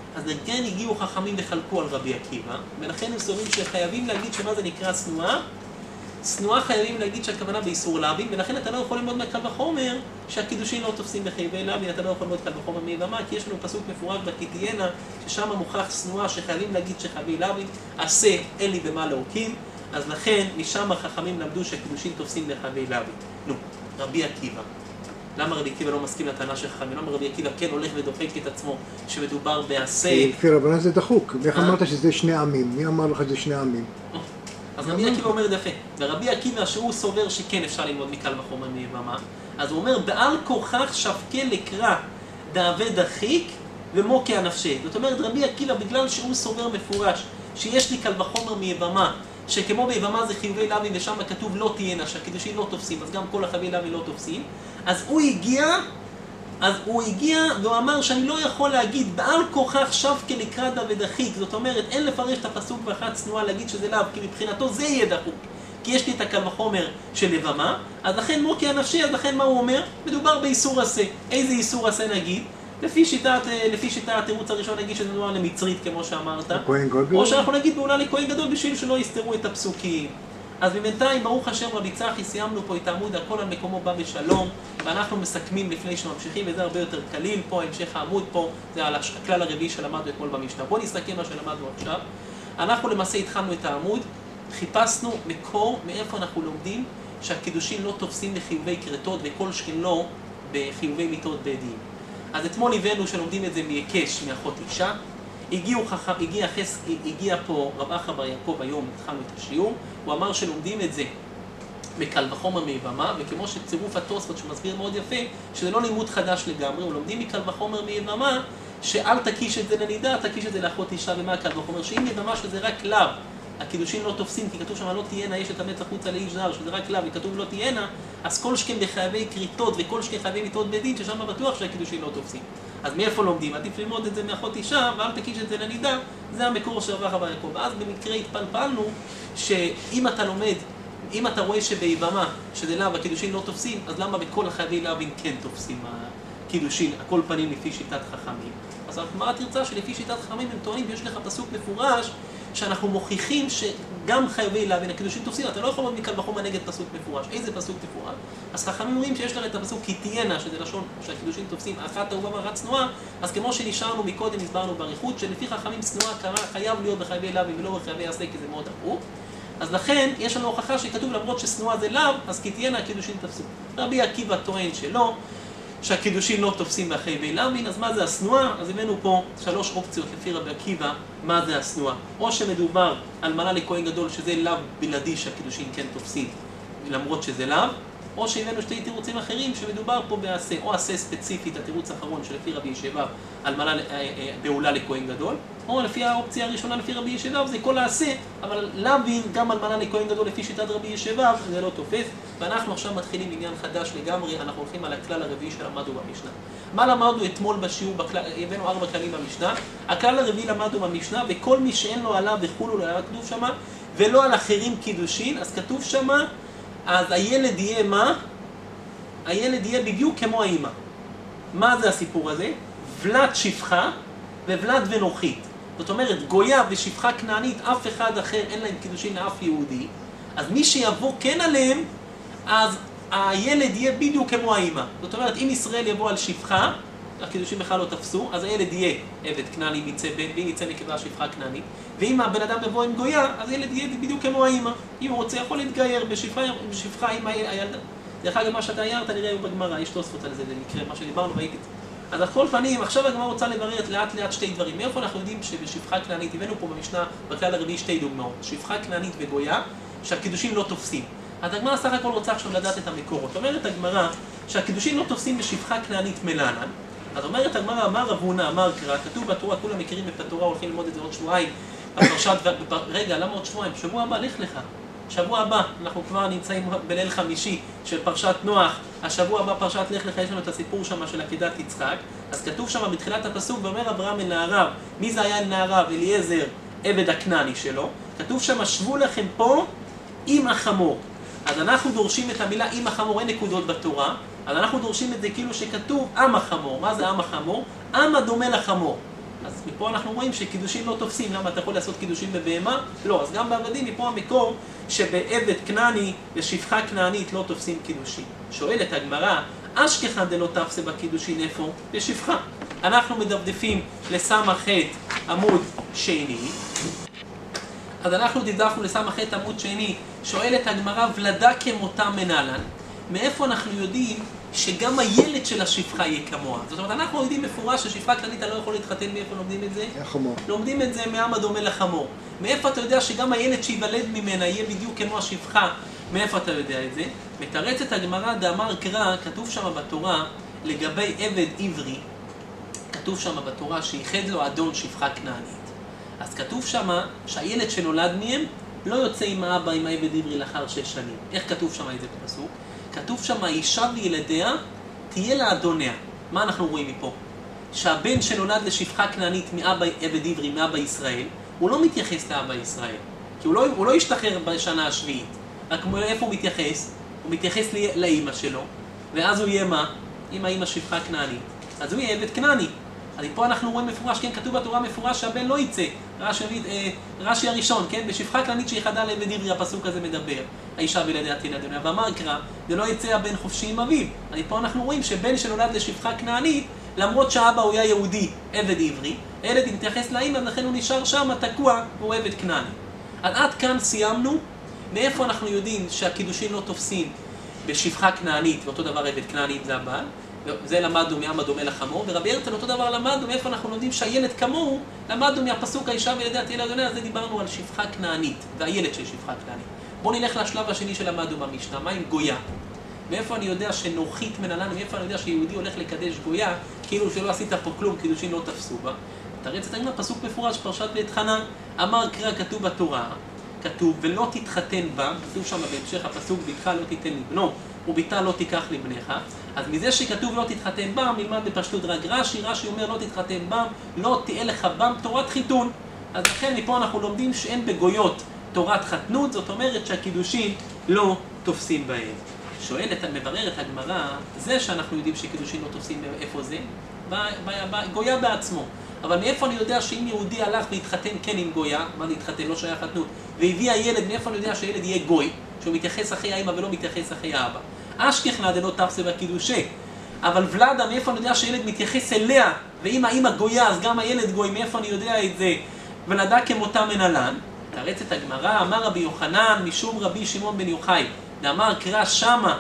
אז כן הגיעו חכמים וחלקו על רבי עקיבא, ולכן הם סוברים שחייבים להגיד שמה זה נקרא שנואה. שנואה חייבים להגיד שהכוונה באיסור להבין, ולכן אתה לא יכול ללמוד מקל וחומר שהקידושין לא תופסים בחייבי להבין, אתה לא יכול ללמוד קל וחומר מיבמה, כי יש לנו פסוק מפורש בכתיאנה, ששם מוכח שנואה שחייבים להגיד שחייבי להבין, עשה אין לי במה להוקים, אז לכן משם החכמים למדו שהקידושין תופסים בחייבי להבין. נו, רבי עקיבא. למה רבי עקיבא לא מסכים לטענה של חכמים? למה רבי עקיבא כן הולך ודופק את עצמו שמדובר בעשה? לפי רבנן זה דחוק. איך אמרת שזה שני עמים? מי אמר לך שזה שני עמים? אז רבי עקיבא אומר יפה, ורבי עקיבא שהוא סובר שכן אפשר ללמוד מקל וחומר מיבמה, אז הוא אומר בעל כוכך שפקה לקרא דאבה דחיק ומוקע נפשי. זאת אומרת רבי עקיבא בגלל שהוא סובר מפורש שיש לי קל וחומר מיבמה, שכמו ביבמה זה חיובי להבין ושם כתוב לא תהיינה, שהקידושין לא תופסים, אז גם כל החיובי להבין לא תופסים, אז הוא הגיע והוא אמר שאני לא יכול להגיד בעל כוכך שפקה לקרא דאבה דחיק, זאת אומרת אין לפרש את הפסוק ואחת צנועה להגיד שזה לאו, כי מבחינתו זה יהיה דחוק, כי יש לי את הקל וחומר של לבמה, אז לכן מוקע נפשי, אז לכן מה הוא אומר? מדובר באיסור עשה. איזה איסור עשה נגיד? לפי שיטת התירוץ הראשון נגיד שזה נוער למצרית כמו שאמרת, או שאנחנו נגיד בעולה לכהן גדול בשביל שלא יסתרו את הפסוקים. אז בינתיים ברוך השם רבי צחי סיימנו פה את העמוד, הכל על מקומו בא בשלום, ואנחנו מסכמים לפני שממשיכים, וזה הרבה יותר קליל פה, המשך העמוד פה, זה על הכלל הרביעי שלמדנו אתמול במשנה. בואו נסתכל מה שלמדנו עכשיו. אנחנו למעשה התחלנו את העמוד, חיפשנו מקור מאיפה אנחנו לומדים שהקידושין לא תופסים לחיובי כרתות וכל שכן לא בחיובי מיתות בית דין. אז אתמול הבאנו שלומדים את זה מהיקש, מאחות אישה. הגיע פה רב אחא בר יעקב היום, התחלנו את השיעור, הוא אמר שלומדים את זה מקל וחומר מיבמה, וכמו שצירוף התוספות שמסביר מאוד יפה, שזה לא לימוד חדש לגמרי, הוא לומדים מקל וחומר מיבמה, שאל תקיש את זה לנידה, תקיש את זה לאחות אישה, ומה הקל וחומר? שאם יבמה שזה רק לאו, הקידושין לא תופסים, כי כתוב שם לא תהיינה, יש את המת החוצה לאיש זר, שזה רק לאו, וכתוב לא תהיינה, אז כל שכן בחייבי כריתות וכל שכן חייבי מיתות בית דין, ששם בטוח שהקידושין לא תופסים. אז מאיפה לומדים? עדיף ללמוד את זה מאחות אישה, ואל תקיש את זה לנידה, זה המקור של רב אחא בר יעקב. ואז במקרה התפלפלנו, שאם אתה לומד, אם אתה רואה שביבמה, שזה לאו, הקידושין לא תופסים, אז למה בכל החייבי לאווין כן תופסים הקידושין, הכל פנים לפי שיטת חכמים? אז הגמרא תרצה שלפי שיטת חכמים הם טוענים, ויש לך פסוק מפורש, שאנחנו מוכיחים שגם חייבי להבין, הקידושין תופסים, אתה לא יכול לומוד מקל וחומר נגד פסוק מפורש. איזה פסוק מפורש? אז חכמים אומרים שיש לך את הפסוק כי תהיינה, שזה לשון שהקידושין תופסים, אחת אהובה ואחת צנועה, אז כמו שנשארנו מקודם, הסברנו באריכות, שלפי חכמים צנועה חייב להיות בחייבי להבין ולא בחייבי עשה, כי זה מאוד דחוף. אז לכן יש לנו הוכחה שכתוב למרות שצנועה זה לאו, אז כי תהיינה הקידושין תפסו. רבי עקיבא טוען שלא, שהקידושין לא תופסים בחייבי להבין, אז מה זה השנואה? אז הבאנו פה 3 אופציות לפי רבי עקיבא, מה זה השנואה. או שמדובר על מנה לכהן גדול שזה לאו בלעדי שהקידושין כן תופסים, למרות שזה לאו, או שהבאנו 2 תירוצים אחרים שמדובר פה בעשה, או עשה ספציפית, התירוץ האחרון שלפי רבי ישבב, על מנה בעולה לכהן גדול, או לפי האופציה הראשונה לפי רבי ישבב, זה כל העשה, אבל להבין גם על מנה לכהן גדול לפי שיטת רבי ישבב, זה לא תופס, ואנחנו עכשיו מתחילים עניין חדש לגמרי, אנחנו הולכים על הכלל הרביעי שלמדנו במשנה. מה למדנו אתמול בשיעור, הבאנו 4 כללים במשנה, הכלל הרביעי למדנו במשנה, וכל מי שאין לו עליו וכולו לא היה כתוב שמה, ולא על אחרים קידושין, אז כתוב שמה, אז הילד יהיה מה? הילד יהיה בדיוק כמו האמא. מה זה הסיפור הזה? ולד שפחה וולד ונוחית. זאת אומרת, גויה ושפחה כנענית, אף אחד אחר אין להם קידושין לאף יהודי. אז מי שיבוא כן עליהם, אז הילד יהיה בדיוק כמו האמא. זאת אומרת, אם ישראל יבוא על שפחה, הקידושין בכלל לא תפסו, אז הילד יהיה עבד כנעני מצא בן, ואם יצא נקבה שפחה כנענית. ואם הבן אדם יבוא עם גויה, אז הילד יהיה בדיוק כמו האמא. אם הוא רוצה, יכול להתגייר בשפחה עם הילדה. דרך אגב, מה שאתה הערת, נראה בגמרא, יש תוספות על זה, זה מקרה, מה שדיברנו, ראיתי את זה. אז על כל פנים, עכשיו הגמרא רוצה לברר לאט לאט 2 דברים. מאיפה אנחנו יודעים שבשפחה כנענית, הבאנו פה במשנה, בכלל הרביעי 2 דוגמאות. שפחה כנענית וגויה, שהקידושין לא תופסים. אז הגמרא סך הכל רוצה עכשיו לדעת את המקורות. אומרת הגמרא שהקידושין לא תופסים בשפחה כנענית מלאנן. אז אומרת הגמרא, אמר רב הונא, אמר קרא, כתוב בתורה, כולם מכירים את התורה, הולכים ללמוד את זה עוד שבועיים. רגע, למה עוד שבועיים? שבוע הבא, לך לך. שבוע הבא, אנחנו כבר נמצאים בליל חמישי של פרשת נוח, השבוע הבא פרשת לך לך, יש לנו את הסיפור שם של עקדת יצחק, אז כתוב שם בתחילת הפסוק, ואומר אברהם אל נעריו, מי זה היה אל נעריו? אליעזר, עבד הכנעני שלו, כתוב שם, שבו לכם פה עם החמור. אז אנחנו דורשים את המילה עם החמור, אין נקודות בתורה, אז אנחנו דורשים את זה כאילו שכתוב עם החמור. מה זה עם החמור? עם הדומה לחמור. אז אז מפה אנחנו רואים שקידושים לא תופסים. למה אתה יכול לעשות קידושים בבהמה? לא. אז גם בעבדים מפה המקור שבעבד כנעני ושפחה כנענית לא תופסים קידושים. שואלת הגמרא, אשכחן דלא תפסה בקידושין איפה? בשפחה. אנחנו מדפדפים לסמ"ח עמוד שני. אז אנחנו דפדפנו לסמ"ח עמוד שני. שואלת הגמרא, ולדה כמותה מנהלן. מאיפה אנחנו יודעים שגם הילד של השפחה יהיה כמוה? זאת אומרת, אנחנו יודעים מפורש ששפחה כללית לא יכול להתחתן. מאיפה לומדים את זה? חמור. לומדים את זה מעם הדומה לחמור. מאיפה אתה יודע שגם הילד שיוולד ממנה יהיה בדיוק כמו השפחה? מאיפה אתה יודע את זה? מתרצת הגמרא דאמר קרא, כתוב שם בתורה לגבי עבד עברי, כתוב שם בתורה שייחד לו אדון שפחה כנענית. אז כתוב שם שהילד שנולד מהם לא יוצא עם האבא, עם העבד עברי לאחר 6 שנים. איך כתוב שם את זה בפסוק? כתוב שם, האישה וילדיה תהיה לאדוניה. מה אנחנו רואים מפה? שהבן שנולד לשפחה כנענית מאבא עבד עברי, מאבא ישראל, הוא לא מתייחס לאבא ישראל. כי הוא לא ישתחרר בשנה השביעית. רק איפה הוא מתייחס? הוא מתייחס לאמא שלו, ואז הוא יהיה מה? עם האמא שפחה כנענית. אז הוא יהיה עבד כנעני. אז פה אנחנו רואים מפורש, כן, כתוב בתורה מפורש שהבן לא יצא. רש"י הראשון, כן, בשפחה כנענית שיחדה לעבד עברי, הפסוק הזה מדבר. האישה וילדיה תהיה לאדוניה. ואמר קרא, זה לא יצא הבן חופשי עם אביו. אז פה אנחנו רואים שבן שנולד לשפחה כנענית, למרות שהאבא הוא היה יהודי, עבד עברי, הילד מתייחס לאמא, לכן הוא נשאר שם, תקוע, והוא עבד כנעני. אז עד כאן סיימנו. מאיפה אנחנו יודעים שהקידושים לא תופסים בשפחה כנענית, ואותו דבר עבד כנענית זה הבעל, זה למדנו מעם הדומה לחמור, ורבי הרצל אותו דבר למדנו, מאיפה אנחנו יודעים שהילד כמוהו, למדנו מהפסוק האישה וילדיה תהיה לאדוניה, אז זה דיברנו על שפחה כנענית, והילד של שפחה כנענית. בואו נלך לשלב השני שלמדנו במשנה, מה עם גויה? מאיפה אני יודע שנוחית מנהלן, מאיפה אני יודע שיהודי הולך לקדש גויה, כאילו שלא עשית פה כלום, קידושים לא תפסו בה. תרצת הגמרא, פסוק מפורש, פרשת בית חנן, אמר קרא, כתוב בתורה, כתוב, ולא תתחתן בה, כתוב שם בהמשך הפסוק, ביתך לא תיתן לבנו, וביתה לא תיקח לבניך. אז מזה שכתוב לא תתחתן בם, נלמד בפשטות רק רש"י אומר לא תתחתן בם, לא תהיה לך בם תורת חיתון. אז לכן מפה אנחנו לומדים שאין בגויות תורת חתנות, זאת אומרת שהקידושים לא תופסים בהם. שואלת, מבררת הגמרא, זה שאנחנו יודעים שקידושים לא תופסים, איפה זה? בגויה בעצמו. אבל מאיפה אני יודע שאם יהודי הלך והתחתן כן עם גויה, מה זה התחתן, לא שהיה חתנות, והביא הילד, מאיפה אני יודע שהילד יהיה גוי, שהוא מתייחס אחרי האמא ולא מתייחס אחרי האבא? אשכחנה דלא תפסה בקידושי. אבל ולדה, מאיפה אני יודע שהילד מתייחס אליה, ואם האמא גויה, אז גם הילד גוי, מאיפה אני יודע את זה? ולדה כמותה מנהלן. תרצת הגמרא, אמר רבי יוחנן, משום רבי שמעון בן יוחאי, דאמר קרא שמה,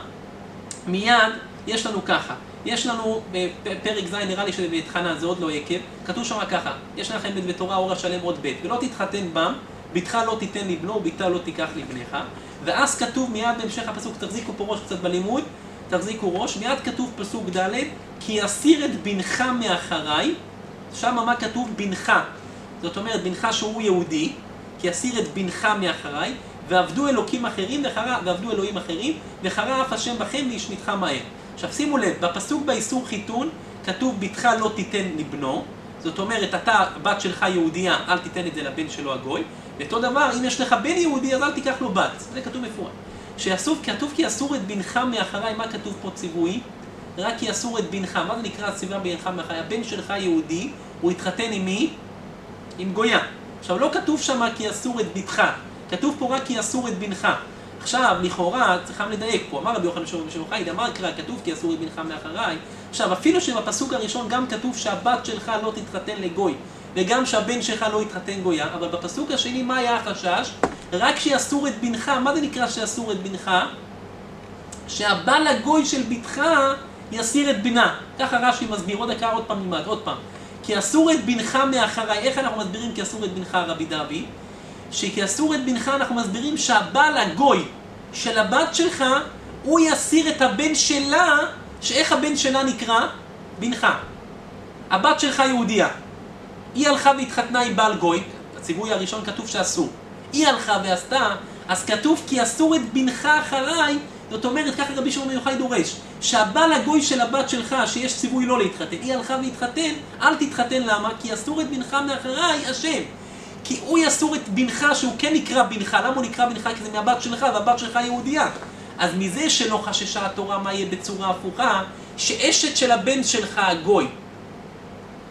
מיד יש לנו ככה. יש לנו בפרק ז', נראה לי שזה בית חנן, זה עוד לא יקב, כתוב שם ככה, יש לכם בתורה אור השלם עוד ב', ולא תתחתן בם, ביתך לא תיתן לבנו, וביתה לא תיקח לבניך. ואז כתוב מיד בהמשך הפסוק, תחזיקו פה ראש קצת בלימוד, תחזיקו ראש, מיד כתוב פסוק ד', כי אסיר את בנך מאחריי, שם מה כתוב? בנך. זאת אומרת, בנך שהוא יהודי, כי אסיר את בנך מאחריי, ועבדו אלוקים אחרים, ועבדו אלוהים אחרים, וחרה אף השם בכם וישמיתך מהר. עכשיו שימו לב, בפסוק באיסור חיתון, כתוב ביתך לא תיתן לבנו, זאת אומרת, אתה, בת שלך יהודייה, אל תיתן את זה לבן שלו הגוי, ואותו דבר, אם יש לך בן יהודי, אז אל תיקח לו בת. זה כתוב מפורש. כתוב כי אסור את בנך מאחריי, מה כתוב פה ציווי? רק כי אסור את בנך. מה זה נקרא ציווה בנך מאחריי? הבן שלך יהודי, הוא התחתן עם מי? עם גויה. עכשיו, לא כתוב שם כי אסור את ביתך. כתוב פה רק כי אסור את בנך. עכשיו, לכאורה, צריכים לדייק פה. אמר רבי יוחנן בן יוחאי, אמר קרא, כתוב כי אסור את בנך מאחריי. עכשיו, אפילו שבפסוק הראשון גם כתוב שהבת שלך לא תתחתן לגוי, וגם שהבן שלך לא יתחתן גויה, אבל בפסוק השני, מה היה החשש? רק שאסור את בנך, מה זה נקרא שאסור את בנך? שהבעל הגוי של ביתך יסיר את בנה. ככה רש"י מסביר, עוד דקה, עוד פעם נלמד, עוד פעם. כי אסור את בנך מאחריי. איך אנחנו מסבירים כי אסור את בנך, רבי דוד? שכי אסור את בנך אנחנו מסבירים שהבעל הגוי של הבת שלך, הוא יסיר את הבן שלה, שאיך הבן שלה נקרא? בנך. הבת שלך יהודיה. היא הלכה והתחתנה עם בעל גוי, הציווי הראשון כתוב שאסור. היא הלכה ועשתה, אז כתוב כי אסור את בנך אחריי, זאת אומרת, ככה רבי שמעון בן יוחאי דורש, שהבעל הגוי של הבת שלך, שיש ציווי לא להתחתן, היא הלכה והתחתן, אל תתחתן, למה? כי אסור את בנך מאחריי, השם. כי הוא יסור את בנך, שהוא כן נקרא בנך, למה הוא נקרא בנך? כי זה מהבת שלך, והבת שלך יהודייה. אז מזה שלא חששה התורה מה יהיה בצורה הפוכה, שאשת של הבן שלך הגוי,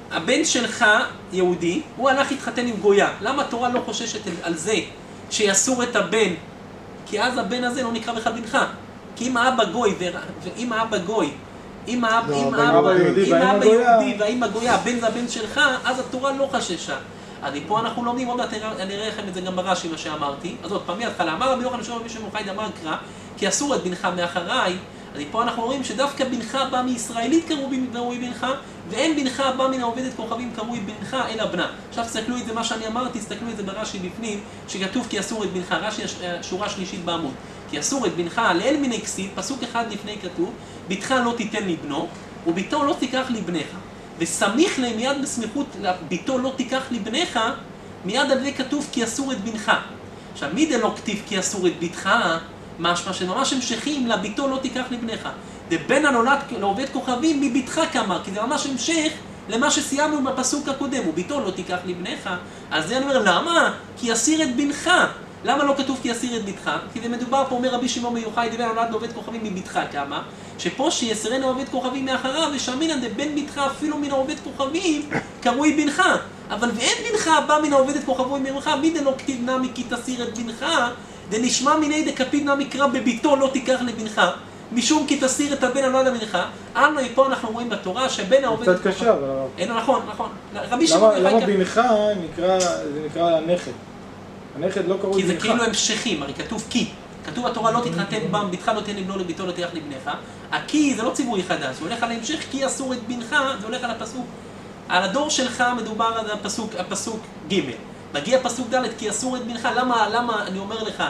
הבן שלך, יהודי, הוא הלך להתחתן עם גויה. למה התורה לא חוששת על זה שיסור את הבן? כי אז הבן הזה לא נקרא בכלל בנך. כי אם האבא גוי, ואם האבא גוי, אם האבא יהודי והאמא גויה, הבן זה הבן שלך, אז התורה לא חששה. אז פה אנחנו לומדים, עוד מעט אני אראה לכם את זה גם ברש"י, מה שאמרתי. אז עוד פעם, מההתחלה, אמר רבי יוחנן שואל רבי שמעון בר יוחאי אמר קרא, כי אסור את בנך מאחריי. אז פה אנחנו רואים שדווקא בנך בא מישראלית קרוי בנך, ואין בנך בא מן העובדת כוכבים קרוי בנך אלא בנה. עכשיו תסתכלו את זה, מה שאני אמרתי, תסתכלו את זה ברש"י בפנים, שכתוב כי אסור את בנך, רש"י שורה שלישית בעמוד. כי אסור את בנך לאל מיני כסיל, פסוק אחד לפני כתוב, בתך לא תיתן לבנו, וביתו לא תיקח לבנך. וסמיך להם מיד בסמיכות, ביתו לא תיקח לבנך, מיד על זה כתוב כי אסור את בנך. עכשיו, מי זה לא כתיב כי אסור את ביתך? משמע שממש המשכים לביתו לא תיקח לבנך. ובן הנולד לעובד כוכבים מביתך כמה, כי זה ממש המשך למה שסיימנו בפסוק הקודם, וביתו לא תיקח לבנך. אז זה אני אומר, למה? כי אסיר את בנך. למה לא כתוב כי אסיר את ביתך? כי זה מדובר פה, אומר רבי שמעון בר יוחאי, בן הנולד לעובד כוכבים מביתך כמה, שפה שיסרנו עובד כוכבים מאחריו, ושאמינן דבן ביתך אפילו מן העובד כוכבים, קרוי בנך. אבל ואין בנך בא מן העובדת כוכבים ממך, מי דלא כתיב נמי כי תסיר את בנך, דנשמע מיני דקפיד נמי קרא בביתו לא תיקח לבנך, משום כי תסיר את הבן הנולד לבנך. אנו פה אנחנו רואים בתורה שבן העובד... קצת קשה, אבל... אינו, נכון. רבי שמעון בר יוחאי... למה בנך זה נקרא הנכד? הנכד לא קרוי בנך. כי זה כאילו המשכים, הרי כתוב כי. כתוב התורה לא תתחתן בם, ביתך לא תתן לבנו לביתו לא תיקח לבנך. הכי זה לא ציווי חדש, זה הולך על ההמשך, כי אסור את בנך, זה הולך על הפסוק. על הדור שלך מדובר על הפסוק ג'. מגיע פסוק ד' כי אסור את בנך. למה אני אומר לך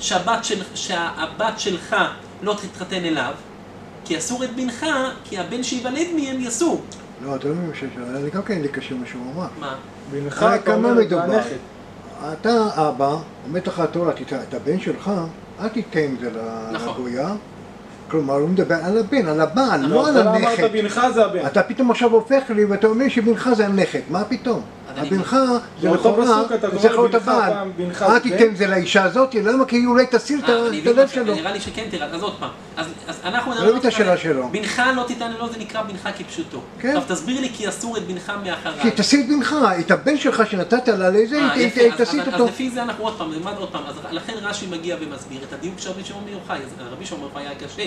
שהבת שלך לא תתחתן אליו? כי אסור את בנך, כי הבן שיוולד מהם יסור. לא, אתה לא ממשל, אני גם כן לקשר מה שהוא אמר. מה? בנך אתה אומר את הנכד. אתה אבא, אומרת לך התורה, את הבן שלך, אל תיתן זה לגויה. כלומר, הוא מדבר על הבן, על הבעל, לא על הנכד. אתה אמרת בנך זה הבן. אתה פתאום עכשיו הופך לי ואתה אומר שבנך זה הנכד, מה פתאום? הבנך זה לכאורה, זה צריך להיות הבעל. אל תיתן זה לאישה הזאת, למה? כי אולי תסיר את הלב שלו. נראה לי שכן, תראה, אז עוד פעם. אז אנחנו לא את השאלה שלו. בנך לא תיתן לו, זה נקרא בנך כפשוטו. עכשיו תסביר לי כי אסור את בנך מאחריי. כי תסיר את בנך, את הבן שלך שנתת לה לזה, תסיר אותו. אז לפי זה אנחנו עוד פעם, נלמד עוד פעם. אז לכן רש"י מגיע ומסביר את הדיוק של רבי שמעון בר יוחאי. רבי שמעון בר יוחאי היה קשה.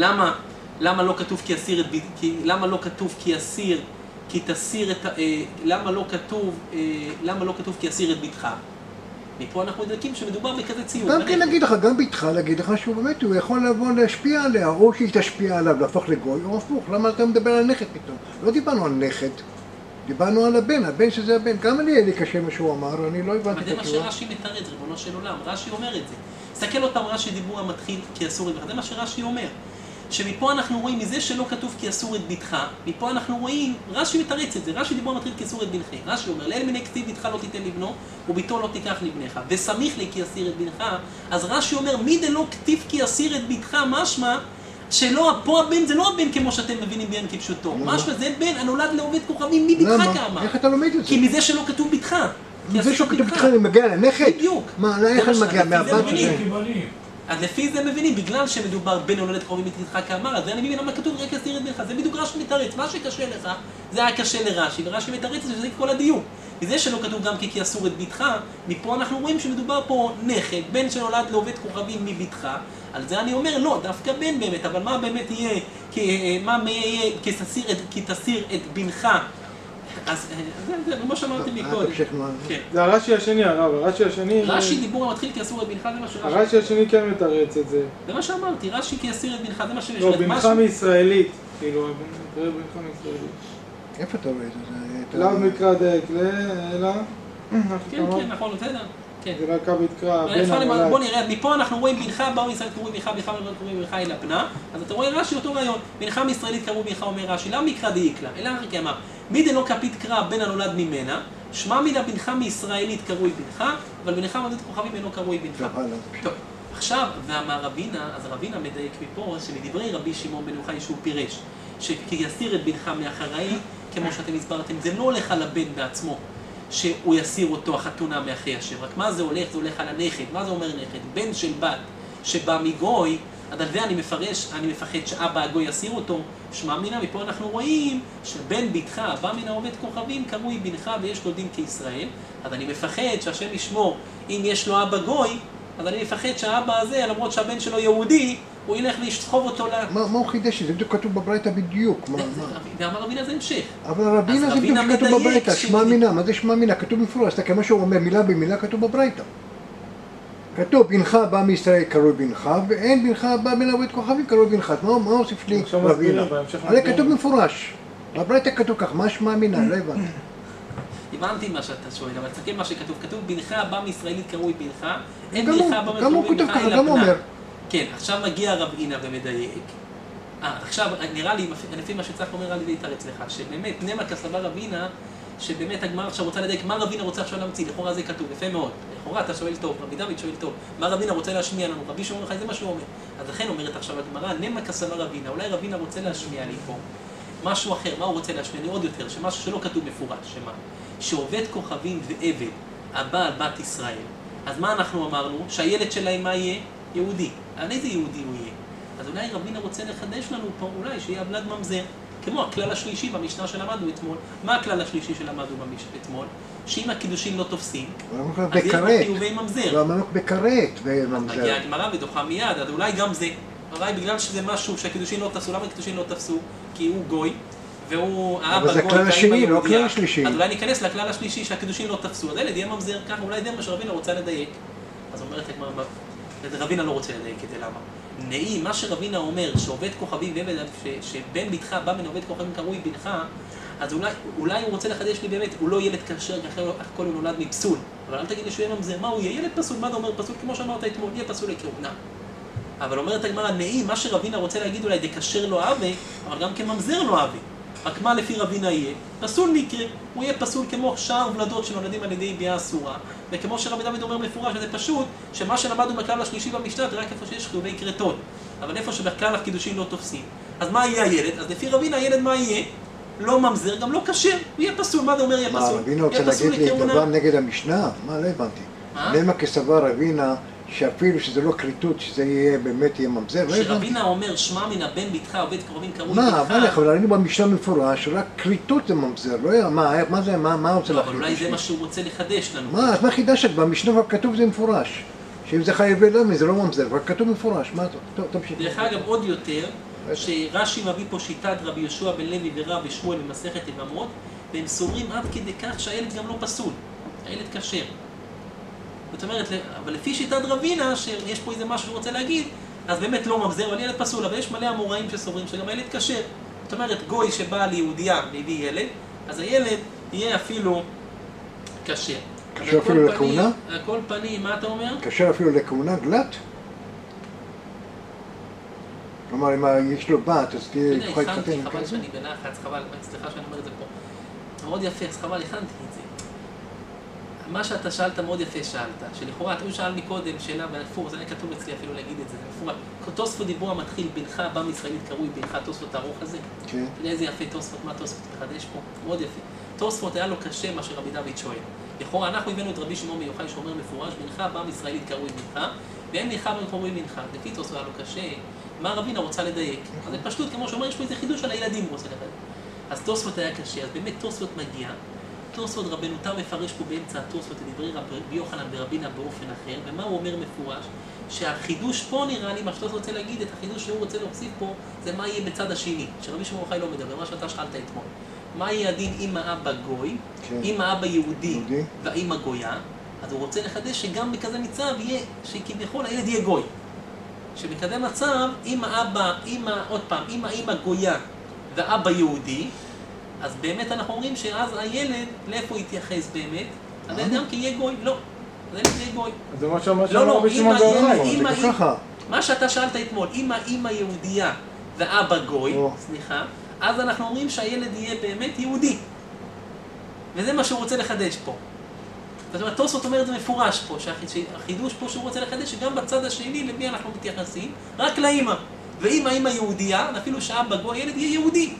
למה לא כתוב כי אסיר את... למה לא כתוב כי אסיר... כי תסיר את... למה לא כתוב כי אסיר את ביתך? מפה אנחנו מדלקים שמדובר בכזה ציור. גם כן להגיד לך, גם ביתך, להגיד לך שהוא באמת, הוא יכול לבוא להשפיע עליה, או שהיא תשפיע עליו, להפוך לגוי, או הפוך. למה אתה מדבר על נכד פתאום? לא דיברנו על נכד, דיברנו על הבן שזה הבן. גם לי היה לי קשה מה שהוא אמר, אני לא הבנתי את התשובה. זה מה שרש"י מתרץ, ריבונו של עולם. רש"י אומר את זה. תסתכל אותם, רש"י דיבור המתחיל כי אסור את ביתך. זה מה שרש"י אומר. שמפה אנחנו רואים, מזה שלא כתוב כי אסור את ביתך, מפה אנחנו רואים, רש"י מתרץ את זה, רש"י דיבור מתחיל כי אסור את בנך. רש"י אומר, לאל מיני כתיב ביתך לא תיתן לבנו, וביתו לא תיקח לבנך. וסמיך לי כי אסיר את בנך. אז רש"י אומר, מי דלא כתיב כי אסיר את ביתך, משמע, שלא, פה הבן זה לא הבן כמו שאתם מבינים בן כפשוטו. משמע, זה בן הנולד לעובד כוכבים מביתך כמה. איך אתה לומד את זה? כי מזה שלא כתוב ביתך. מזה שלא כתוב ביתך, אני מגיע לנכד? בדיוק. מה, איך אני מגיע מהבת שזה? אז לפי זה מבינים, בגלל שמדובר בן הולדת קרובים מתחתך כאמר, אז אני מבין למה כתוב רק אסיר את בנך, זה בדיוק רש"י מתרץ, מה שקשה לך, זה היה קשה לרש"י, ורש"י מתרץ שזה כל הדיוק. וזה שלא כתוב גם כי אסור את ביתך, מפה אנחנו רואים שמדובר פה נכד, בן שנולד לעובד כוכבים מביתך, על זה אני אומר, לא, דווקא בן באמת, אבל מה באמת יהיה, כי תסיר את בנך, אז זה מה שאמרתי מקודם. זה הרש"י השני, הרב, הרש"י השני... רש"י דיבור המתחיל כי אסור את בנך, זה מה שרש"י... הרש"י השני כן מתרץ את זה. זה מה שאמרתי, רש"י כי אסיר את בנך, זה מה שיש... לא, בנך מישראלית, כאילו, תראה בנך מישראלית. איפה אתה רואה את זה? לאו מקרא דק, אלא... כן, נכון, בסדר. זה רק קרא בן המולד. בוא נראה, מפה אנחנו רואים בנך, באו ישראל קראו בנך, בנך קראו בנך אל הבנה, אז אתה רואה רש"י אותו רעיון, בנך מישראלית קראו בנך, אומר רש"י, למה מקרא דאיקלה? אלא אחרי אמר, מי דלא כפית קרא בן הנולד ממנה, שמע מילה בנך מישראלית קרוי בנך, אבל בנך מולדת כוכבים אינו קרוי בנך. טוב, עכשיו, ואמר רבינה, אז רבינה מדייק מפה, שמדברי רבי שמעון בן יוחאי שהוא פירש, שכי יסיר את בנך מאחראי, כמו שאתם הסברתם, זה לא הולך על הבן בעצמו, שהוא יסיר אותו החתונה מאחי השם. רק מה זה הולך? זה הולך על הנכד. מה זה אומר נכד? בן של בת שבא מגוי, אז על זה אני מפרש, אני מפחד שאבא הגוי יסיר אותו, שמע מינה, מפה אנחנו רואים שבן ביתך, הבא מן העובד כוכבים, קרוי בנך ויש לו דין כישראל. אז אני מפחד שהשם ישמור, אם יש לו אבא גוי, אז אני מפחד שהאבא הזה, למרות שהבן שלו יהודי, הוא ילך לסחוב אותו מה הוא חידש? זה בדיוק כתוב בברייתא בדיוק. ואמר רבינה זה המשך. אבל רבינה זה בדיוק כתוב בברייתא, שמע מינה, מה זה שמע מינה? כתוב מפורש, זה כמו שהוא אומר מילה במילה כתוב בברייתא. כתוב, בנך בא מישראל קרוי בנך, ואין בנך בא מן העובד כוכבים קרוי בנך. מה הוסיף לי רבינה? הרי כתוב מפורש. בברייתא כתוב כך, מה שמע מינה? לא הבנתי. הבנתי מה שאתה שואל, אבל תסתכל מה שכתוב. כתוב, בנך בא מישראלית קרוי בנך, אין בנך בא גם הוא כתוב ככה, גם הוא אומר. כן, עכשיו מגיע רבינה ומדייק. עכשיו נראה לי, לפי מה שצריך אומר על ידי תרץ לך, שבאמת נמה כסבה רבינה, שבאמת הגמרא עכשיו רוצה לדייק מה רבינה רוצה עכשיו להמציא, לכאורה זה כתוב, יפה מאוד. לכאורה אתה שואל טוב, רבי דוד שואל טוב, מה רבינה רוצה להשמיע לנו? רבי שאומר לך, זה מה שהוא אומר. אז לכן אומרת עכשיו הגמרא, נמה כסבה רבינה, אולי רבינה רוצה להשמיע לי פה משהו אחר, מה הוא רוצה להשמיע לי עוד יותר, שמשהו שלא כתוב מפורש, שמה? שעובד כוכבים ועבד, הבעל בת ישראל. אז מה אנחנו אמרנו? שהילד שלהם מה יהיה? יהודי. על איזה יהודי הוא יהיה? אז אולי רבינה רוצה לחדש לנו פה, אולי שיהיה הבלד ממזר. כמו הכלל השלישי במשנה שלמדנו אתמול. מה הכלל השלישי שלמדנו אתמול? שאם הקידושין לא תופסים, אז יש פה חיובי ממזר. לא אמרנו בכרת וממזר. מגיעה הגמרא ודוחה מיד, אז אולי גם זה. אולי בגלל שזה משהו שהקידושין לא תפסו, למה הקידושין לא תפסו? כי הוא גוי, והוא האבא גוי, אבל זה הכלל השני, לא הכלל השלישי. אז אולי ניכנס לכלל השלישי שהקידושין לא תפסו. אז הילד יהיה ממזר ככה, אולי זה מה שרבינה רוצה לדייק. אז אומרת הגמרא, רבינה לא רוצה לדייק את זה, למה? נאי, מה שרבינה אומר, שעובד כוכבים ועבד, שבן ביתך בא מן עובד כוכבים קרוי בנך, אז אולי הוא רוצה לחדש לי באמת, הוא לא ילד כשר, ככה הכל הוא נולד מפסול. אבל אל תגיד לי שהוא יהיה ממזר, מה הוא יהיה? ילד פסול, מה אתה אומר פסול? כמו שאמרת אתמול, יהיה פסול לכהונה. אבל אומרת הגמרא, נאי, מה שרבינה רוצה להגיד אולי דקשר לו אבי, אבל גם כממזר לו אבי. רק מה לפי רבינה יהיה? פסול מקרה, הוא יהיה פסול כמו שאר ולדות שנולדים על ידי ביאה אסורה, וכמו שרבי דוד אומר מפורש, זה פשוט שמה שלמדנו בכלל השלישי במשנה, זה רק איפה שיש חיובי קרטון, אבל איפה שבכלל הקידושין לא תופסים. אז מה יהיה הילד? אז לפי רבינה הילד מה יהיה? לא ממזר, גם לא כשר, הוא יהיה פסול. מה זה אומר יהיה פסול? מה, רבינה רוצה להגיד לי דבר נגד המשנה? מה, לא הבנתי. למה כסבר רבינה שאפילו שזה לא קריטות, שזה יהיה באמת יהיה ממזר, לא הבנתי. שרבינה אומר, שמע מן הבן ביתך עובד קרובים קרוי מה, ביתך. אבל ראינו במשנה מפורש, רק קריטות זה ממזר, לא יודע, מה זה, מה רוצה לא, להחידש? אבל אולי זה מה שהוא רוצה לחדש לנו. מה, אז מה חידשת? במשנה כבר כתוב זה מפורש. שאם זה חייב למה, זה לא ממזר, כבר כתוב מפורש, מה זה? טוב, תמשיך. דרך אגב, עוד יותר, שרש"י מביא פה שיטת רבי יהושע בן לוי ורב ושמואל במסכת יבמות, והם סוברים עד כדי כך שהילד גם לא פסול, הילד כשר. זאת אומרת, אבל לפי שיטת רבינה, שיש פה איזה משהו שהוא רוצה להגיד, אז באמת לא ממזר, אבל ילד פסול, אבל יש מלא אמוראים שסוברים שגם הילד כשר. זאת אומרת, גוי שבא ליהודייה והביא ילד, אז הילד יהיה אפילו כשר. כשר אפילו לכהונה? על כל פנים, מה אתה אומר? כשר אפילו לכהונה גלת? כלומר, אם יש לו בת, אז תהיה יכולה להתחתן. חבל שאני בלחץ, חבל, סליחה שאני אומר את זה פה. מאוד יפה, אז חבל, הכנתי את זה. מה שאתה שאלת מאוד יפה שאלת, שלכאורה, הוא שאל מקודם שאלה בהפוך, זה היה כתוב אצלי אפילו להגיד את זה, זה מפורט. תוספות דיבור המתחיל, בנך, בא מישראלית קרוי, בנך תוספות הארוך הזה. כן. אתה יודע איזה יפה תוספות, מה תוספות מחדש פה? מאוד יפה. תוספות היה לו קשה מה שרבי דוד שואל. לכאורה, אנחנו הבאנו את רבי שמעון מיוחאי שאומר מפורש, בנך, בא מישראלית קרוי בנך, ואין בנך בא קרוי בנך. לפי תוספות היה לו קשה, מה רבינה רוצה לדייק? אז זה פשוט, כמו שאומר, יש פה איזה חידוש על הילדים הוא רוצה לדייק. אז תוספות היה קשה, אז באמת תוספות מגיע. תוספות רבנו תם מפרש פה באמצע התוספות לדברי רבי יוחנן ורבינה באופן אחר, ומה הוא אומר מפורש? שהחידוש פה נראה לי, מה שאתה רוצה להגיד, את החידוש שהוא רוצה להוסיף פה, זה מה יהיה בצד השני, שרבי שמעון מיוחאי לא מדבר, מה שאתה שאלת אתמול. מה יהיה הדין אם האבא גוי, אם האבא יהודי והאמא גויה, אז הוא רוצה לחדש שגם בכזה מצב יהיה, שכביכול הילד יהיה גוי. שבכזה מצב, אם האבא, עוד פעם, אם האמא גויה והאבא יהודי, אז באמת אנחנו אומרים שאז הילד, לאיפה הוא יתייחס באמת? אז הילד גם כי יהיה גוי, לא. אז הילד יהיה גוי. זה מה שאמר רבי שמעון בר יוחאי. מה שאתה שאלת אתמול, אם האמא יהודייה ואבא גוי, סליחה, אז אנחנו אומרים שהילד יהיה באמת יהודי. וזה מה שהוא רוצה לחדש פה. זאת אומרת, תוספות אומר את זה מפורש פה, שהחידוש פה שהוא רוצה לחדש, שגם בצד השני למי אנחנו מתייחסים? רק לאמא. ואם האמא יהודייה, אפילו שאבא גוי, הילד יהיה יהודי.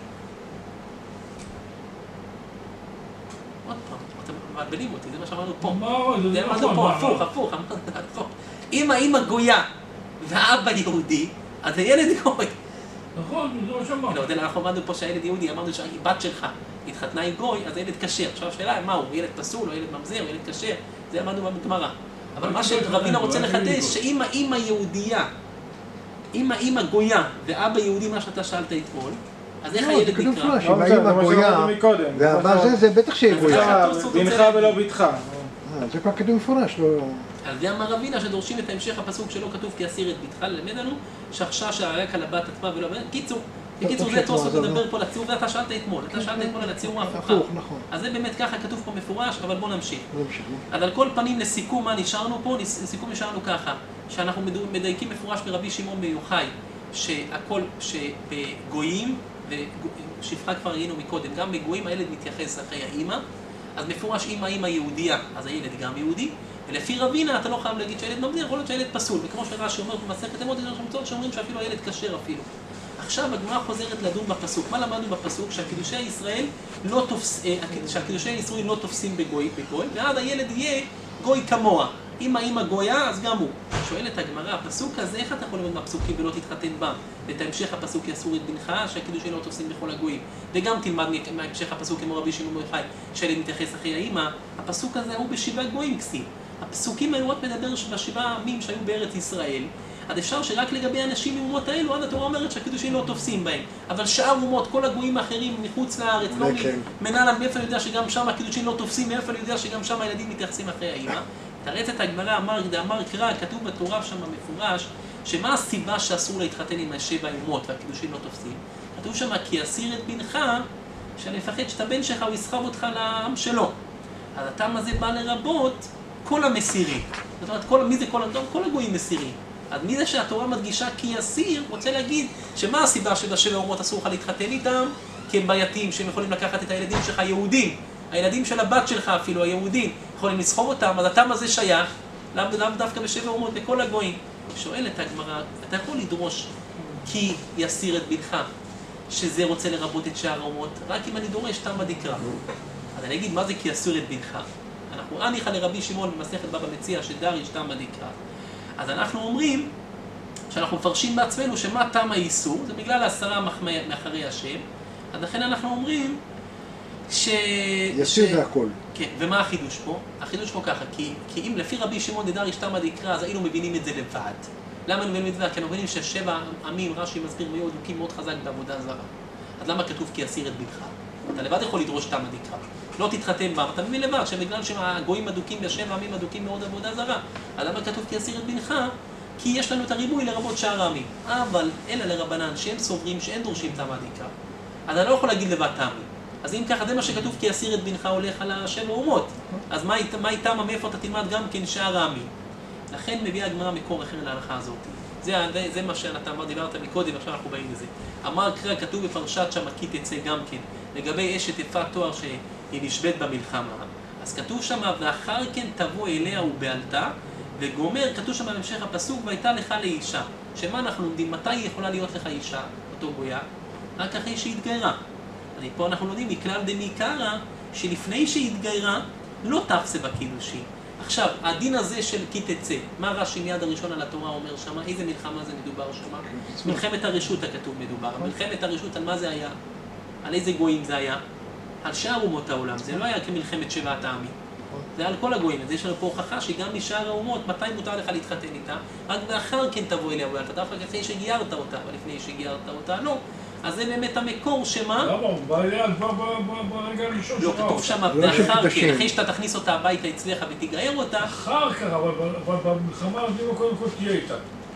עוד פעם, אתם מבלבלים אותי, זה מה שאמרנו פה. זה אמרנו פה, הפוך. אם האמא גויה והאבא יהודי, אז זה ילד גוי. נכון, זה לא שמע. אנחנו אמרנו פה שהילד יהודי, אמרנו שהבת שלך התחתנה עם גוי, אז הילד כשר. עכשיו השאלה, מה הוא? ילד פסול, או ילד ממזר, או ילד כשר? זה אמרנו בגמרא. אבל מה שרבינו רוצה לחדש, שאם האמא יהודייה, אם האמא גויה ואבא יהודי, מה שאתה שאלת אתמול, אז איך הילד נקרא? אם האמא גויה, והאבא זה בטח שיהיה גויה. בנך ולא ביתך. זה כבר כתוב מפורש, לא... על זה אמר רבינה שדורשים את המשך הפסוק שלא כתוב כי אסיר את ביתך, ללמד לנו שהחשש שהרק על הבת עצמה ולא... קיצור, זה תוספות מדבר פה לציור, ואתה שאלת אתמול, על הציור ההפוכה. אז זה באמת ככה כתוב פה מפורש, אבל בוא נמשיך. אז על כל פנים לסיכום מה נשארנו פה, לסיכום נשארנו ככה, שאנחנו מדייקים מפורש ברבי שמעון בר יוחאי, שהכל, שבגויים, ושפחה כבר ראינו מקודם, גם בגויים הילד מתייחס אחרי האמא, אז מפורש אם האמא יהודייה, אז הילד גם יהודי, ולפי רבינה אתה לא חייב להגיד שהילד ממזיר, יכול להיות שהילד פסול, וכמו שרש"י אומר במסכת אמות, יש מצוות שאומרים שאפילו הילד כשר אפילו. עכשיו הגמרא חוזרת לדון בפסוק. מה למדנו בפסוק? שהקידושי ישראל לא תופסים בגוי, ואז הילד יהיה גוי כמוה. אם האמא גויה, אז גם הוא. שואלת הגמרא, הפסוק הזה, איך אתה יכול ללמוד מהפסוקים ולא תתחתן בם? ואת המשך הפסוק יאסור את בנך, שהקידושי לא תופסים בכל הגויים. וגם תלמד מהמשך הפסוק כמו רבי שמעון בר יוחאי, שהילד מתייחס אחרי האמא. הפסוק הזה הוא בשבעה גויים כסיל. הפסוקים האלו רק מדבר בשבעה העמים שהיו בארץ ישראל. אז אפשר שרק לגבי אנשים מאומות האלו, עד התורה אומרת שהקידושים לא תופסים בהם. אבל שאר אומות, כל הגויים האחרים מחוץ לארץ, לא מנהלן, מאיפה אני יודע שגם שם הקידושים לא תופסים, מאיפה אני יודע שגם שם הילדים מתייחסים אחרי האמא. תראה את הגמרא, אמר קרא, כתוב בתורה שם מפורש, שמה הסיבה שאסור להתחתן עם השבע אומות והקידושים לא תופסים? כתוב שם, כי אסיר את בנך, שאני מפחד שאת הבן שלך הוא יסחב אותך לעם שלו. אז הטעם הזה בא לרבות כל המסירים. זאת אומרת, מי זה כל הגויים מסירים. אז מי זה שהתורה מדגישה כי אסיר, רוצה להגיד שמה הסיבה שבשבע אומות אסור לך להתחתן איתם? כי הם בעייתיים, שהם יכולים לקחת את הילדים שלך יהודים. הילדים של הבת שלך אפילו, היהודים, יכולים לסחוב אותם, אז הטעם הזה שייך, לאו דווקא בשבע אומות, לכל הגויים. שואלת הגמרא, אתה יכול לדרוש כי יסיר את בנך, שזה רוצה לרבות את שאר האומות, רק אם אני דורש תמה דקרא. אז אני אגיד, מה זה כי יסיר את בנך? אנחנו עניחה לרבי שמעון במסכת בבא מציעא שדריש תמה דקרא. אז אנחנו אומרים שאנחנו מפרשים בעצמנו שמה טעם האיסור, זה בגלל ההסרה מאחרי השם, אז לכן אנחנו אומרים יסיר והכל. כן, ומה החידוש פה? החידוש פה ככה, כי אם לפי רבי שמעון דדריש תמה דקרא, אז היינו מבינים את זה לבד. למה אנחנו מבינים את זה? כי אנחנו מבינים ששבע עמים, רש"י מסביר היו דבקים מאוד חזק בעבודה זרה. אז למה כתוב כי יסיר את בנך? אתה לבד יכול לדרוש תמה דקרא. לא תתחתן בה, אתה מבין לבד שבגלל שהגויים אדוקים בשבע עמים אדוקים מאוד עבודה זרה. אז למה כתוב כי יסיר את בנך? כי יש לנו את הריבוי לרבות שאר העמים. אבל אלא לרבנן שהם סוברים שאין דורשים תמה דקרא. אז אני לא יכול להגיד לבד תמי. אז אם ככה, זה מה שכתוב כי יסיר את בנך הולך על השבע אומות. אז מה איתם, מאיפה אתה תלמד גם כן שאר העמים? לכן מביאה הגמרא מקור אחר להלכה הזאת. זה מה שאתה אמר, דיברת מקודם, עכשיו אנחנו באים לזה. אמר קרא, כתוב בפרשת שם כי תצא גם כן, לגבי אשת יפת תואר שהיא נשבית במלחמה. אז כתוב שם, ואחר כן תבוא אליה ובעלתה, וגומר, כתוב שם בהמשך הפסוק, והייתה לך לאישה. שמה אנחנו לומדים? מתי היא יכולה להיות לך אישה, אותו גויה? רק אחרי שהתגיירה. אז פה אנחנו לומדים מכלל דמיקרא, שלפני שהתגיירה, לא תפסה בקידושין. עכשיו, הדין הזה של כי תצא, מה רש"י מיד הראשון על התורה אומר שמה? איזה מלחמה זה מדובר שמה? מלחמת הרשות הכתוב מדובר. מלחמת הרשות על מה זה היה? על איזה גויים זה היה? על שאר אומות העולם. זה לא היה כמלחמת שבעת העמים. זה על כל הגויים. אז יש לנו פה הוכחה שגם משאר האומות, מתי מותר לך להתחתן איתה? רק ואחר כן תבוא אליה, ואתה דווקא לפני שגיירת אותה, אבל לפני שגיירת אותה לא. אז זה באמת המקור שמה? למה? הוא בא אליה ברגע הראשון לא, כתוב שם, ואחר כן, אחרי שאתה תכניס אותה הביתה אצלך ותיגייר אותה. אחר כך, אבל במלחמה הזו קודם כל תהיה איתה.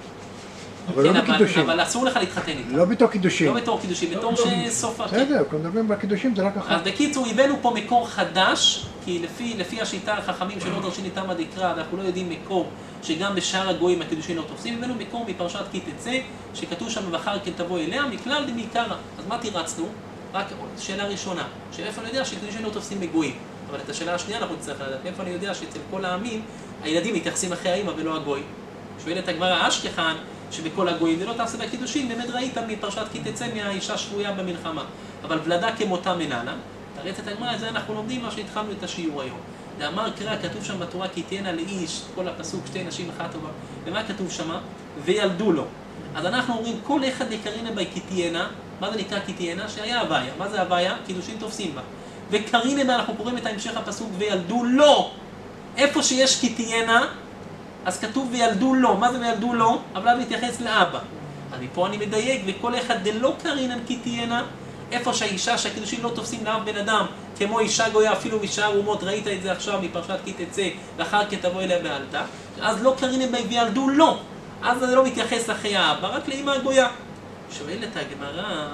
אבל לא בקידושים. אבל אסור לך להתחתן איתה. לא בתור קידושים. לא בתור קידושים, בתור שסופה. בסדר, כשאנחנו מדברים בקידושים זה רק אחר. אז בקיצור, הבאנו פה מקור חדש, כי לפי השיטה החכמים שלא דורשים תמה דקרא, אנחנו לא יודעים מקור שגם בשאר הגויים הקידושין לא תופסים, הבאנו מקור מפרשת כי תצא, שכתוב שם ואחר כן תבוא אליה, מכלל דמיקרא. אז מה תירצנו? רק שאלה ראשונה, שאיפה אני יודע שקידושין לא תופסים בגויים. אבל את השאלה השנייה אנחנו נצטרך לדעת, איפה אני יודע שאצל כל העמים, הילדים מתייחסים אחרי האמא ולא הגוי. שואלת הגמרא אשכחן, שבכל הגויים זה לא תעשה בקידושין, באמת ראית מפרשת כי תצא מהאישה שבויה במלחמה. אבל ולדה כמותה מננה, תראה את הגמרא, זה אנחנו לומדים מה שהתחלנו את השיעור היום. ואמר קרא, כתוב שם בתורה כי תהיינה לאיש, כל הפסוק, שתי נשים אחת טובה. ומה כתוב שם? וילדו לו. אז אנחנו אומרים, כל אחד יקרינה בי כי תהיינה. מה זה נקרא כי תהיינה? שהיה הוויה. מה זה הוויה? קידושין תופסים בה. וקרינה בה, אנחנו קוראים את ההמשך הפסוק, וילדו לו. איפה שיש כי תהיינה, אז כתוב וילדו לו. מה זה וילדו לו? אבל מתייחס לאבא. אז מפה אני מדייק, וכל אחד דלא קרינן כי תהיינה, איפה שהאישה, שהקידושין לא תופסים לאף בן אדם, כמו אישה גויה, אפילו משאר אומות, ראית את זה עכשיו מפרשת כי תצא, ואחר כך תבוא אליה בעלתה, אז לא קרינן בי וילדו לו. אז זה לא מתייחס לחיי האבא, רק לאמא הגויה. שואלת הגמרא,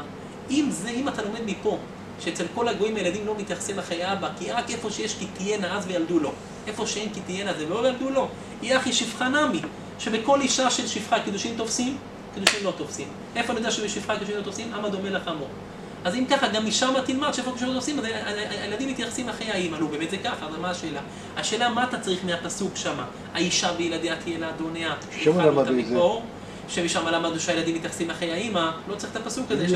אם אתה לומד מפה, שאצל כל הגויים הילדים לא מתייחסים לחיי אבא, כי רק איפה שיש כי תהיינה אז וילדו לו. איפה שאין כי תהיינה זה לא ילדו לו. היא אחי שפחה נמי, שבכל אישה של שפחה קידושין תופסים, קידושין לא תופסים. איפה אני יודע שבשפחה קידושין לא תופסים? אמה דומה לחמור. אז אם ככה, גם משם תלמד שאיפה קידושין לא תופסים, אז הילדים מתייחסים לחיי האמא. נו, באמת זה ככה, אז מה השאלה? השאלה מה אתה צריך מהפסוק שמה? האישה וילדיה תהיה לאדוניה. שמה למדו את זה? שמשם למדו שהילדים מתייחסים לחיי האמא, לא צריך את הפסוק הזה,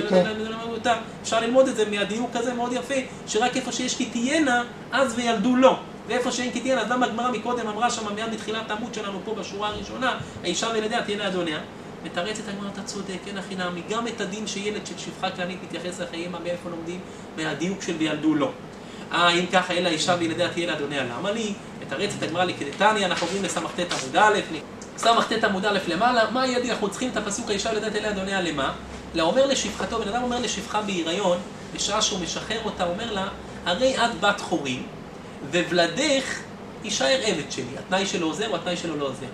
אפשר ללמוד את זה מהדיוק הזה מאוד יפה, שרק איפה שיש כי תהיינה, אז וילדו לו. ואיפה שאין כי תהיינה, אז למה הגמרא מקודם אמרה שם מיד מתחילת העמוד שלנו פה בשורה הראשונה, האישה וילדיה תהיה לאדוניה. מתרצת הגמרא, אתה צודק, אין הכי נעמי, גם את הדין שילד של שפחה כלנית מתייחס לחיי אמא, מאיפה לומדים? מהדיוק של וילדו לו. אם ככה, אלא האישה וילדיה תהיה לאדוניה, למה לי? מתרצת הגמרא לכדתניא, אנחנו עוברים לסמכתת עמוד א', סמכתת עמוד א' למעלה, מה ידי? אנחנו צריכים את הפסוק האישה וילדיה תהיה לאדוניה למה? לאומר לשפחתו, בן אדם אומר לשפחה בהיריון, בשעה שהוא משחרר אותה, אומר לה, הרי את בת חורים, וולדך יישאר עבד שלי. התנאי שלו עוזר או התנאי שלו לא עוזר?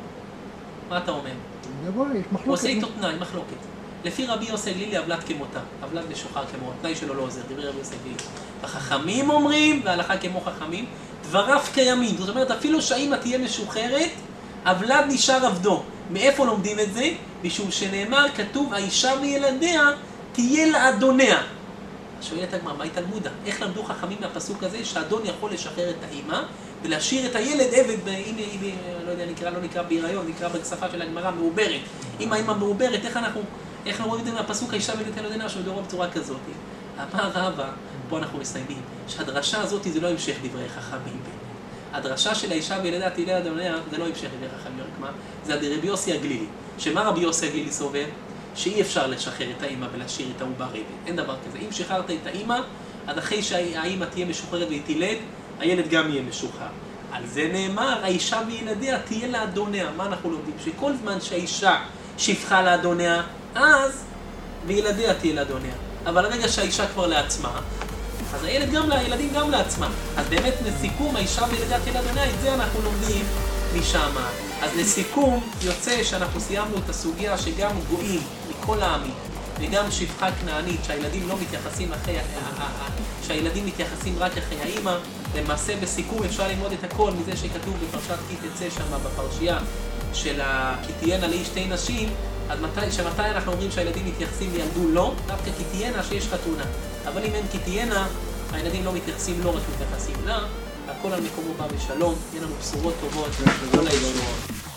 מה אתה אומר? יש מחלוקת. עושה איתו תנאי, מחלוקת. לפי רבי יוסי גלילי, אבלת כמותה, אבלת ושוחר כמו, התנאי שלו לא עוזר, דברי רבי יוסי גלילי. החכמים אומרים, וההלכה כמו חכמים, דבריו קיימים. זאת אומרת, אפילו שהאמא תהיה משוחררת, אבלת נשאר עבדו. מאיפה לומדים את זה? משום שנאמר, כתוב, האישה וילדיה תהיה לאדוניה. שואלת הגמרא, מהי תלמודה? איך למדו חכמים מהפסוק הזה שהאדון יכול לשחרר את האמא ולהשאיר את הילד עבד, לא יודע, לא נקרא בהיריון, נקרא בשפה של הגמרא מעוברת. אם האמא מעוברת, איך אנחנו רואים את זה מהפסוק האישה וילדיה לאדוניה שמדובר בצורה כזאת? אמר רבא, פה אנחנו מסיימים, שהדרשה הזאת זה לא המשך דברי חכמים. הדרשה של האישה וילדיה תהיה לאדוניה זה לא המשך דברי חכמים, רק מה? זה רבי יוסי הגלילי. שמה רבי יוסי הגלילי סובר? שאי אפשר לשחרר את האמא ולהשאיר את העובר עבד. אין דבר כזה. אם שחררת את האמא, אז אחרי שהאמא תהיה משוחררת והיא תלד, הילד גם יהיה משוחרר. על זה נאמר, האישה וילדיה תהיה לאדוניה. מה אנחנו לומדים? שכל זמן שהאישה שפחה לאדוניה, אז וילדיה תהיה לאדוניה. אבל הרגע שהאישה כבר לעצמה, אז הילדים גם לעצמם. אז באמת לסיכום, האישה וילדיה תהיה לאדוניה, את זה אנחנו לומדים משם. אז לסיכום, יוצא שאנחנו סיימנו את הסוגיה שגם גויים מכל העמים, וגם שפחה כנענית, שהילדים לא מתייחסים שהילדים מתייחסים רק אחרי האמא. למעשה בסיכום אפשר ללמוד את הכל מזה שכתוב בפרשת כי תצא שם בפרשייה של כי תהיינה לאיש שתי נשים, אז מתי אנחנו אומרים שהילדים מתייחסים ילדו לא? דווקא כי תהיינה שיש חתונה. אבל אם אין כי תהיינה, הילדים לא מתייחסים, לא רק מתייחסים לה, הכל על מקומו בא בשלום, יהיה לנו בשורות טובות, כל הישועות.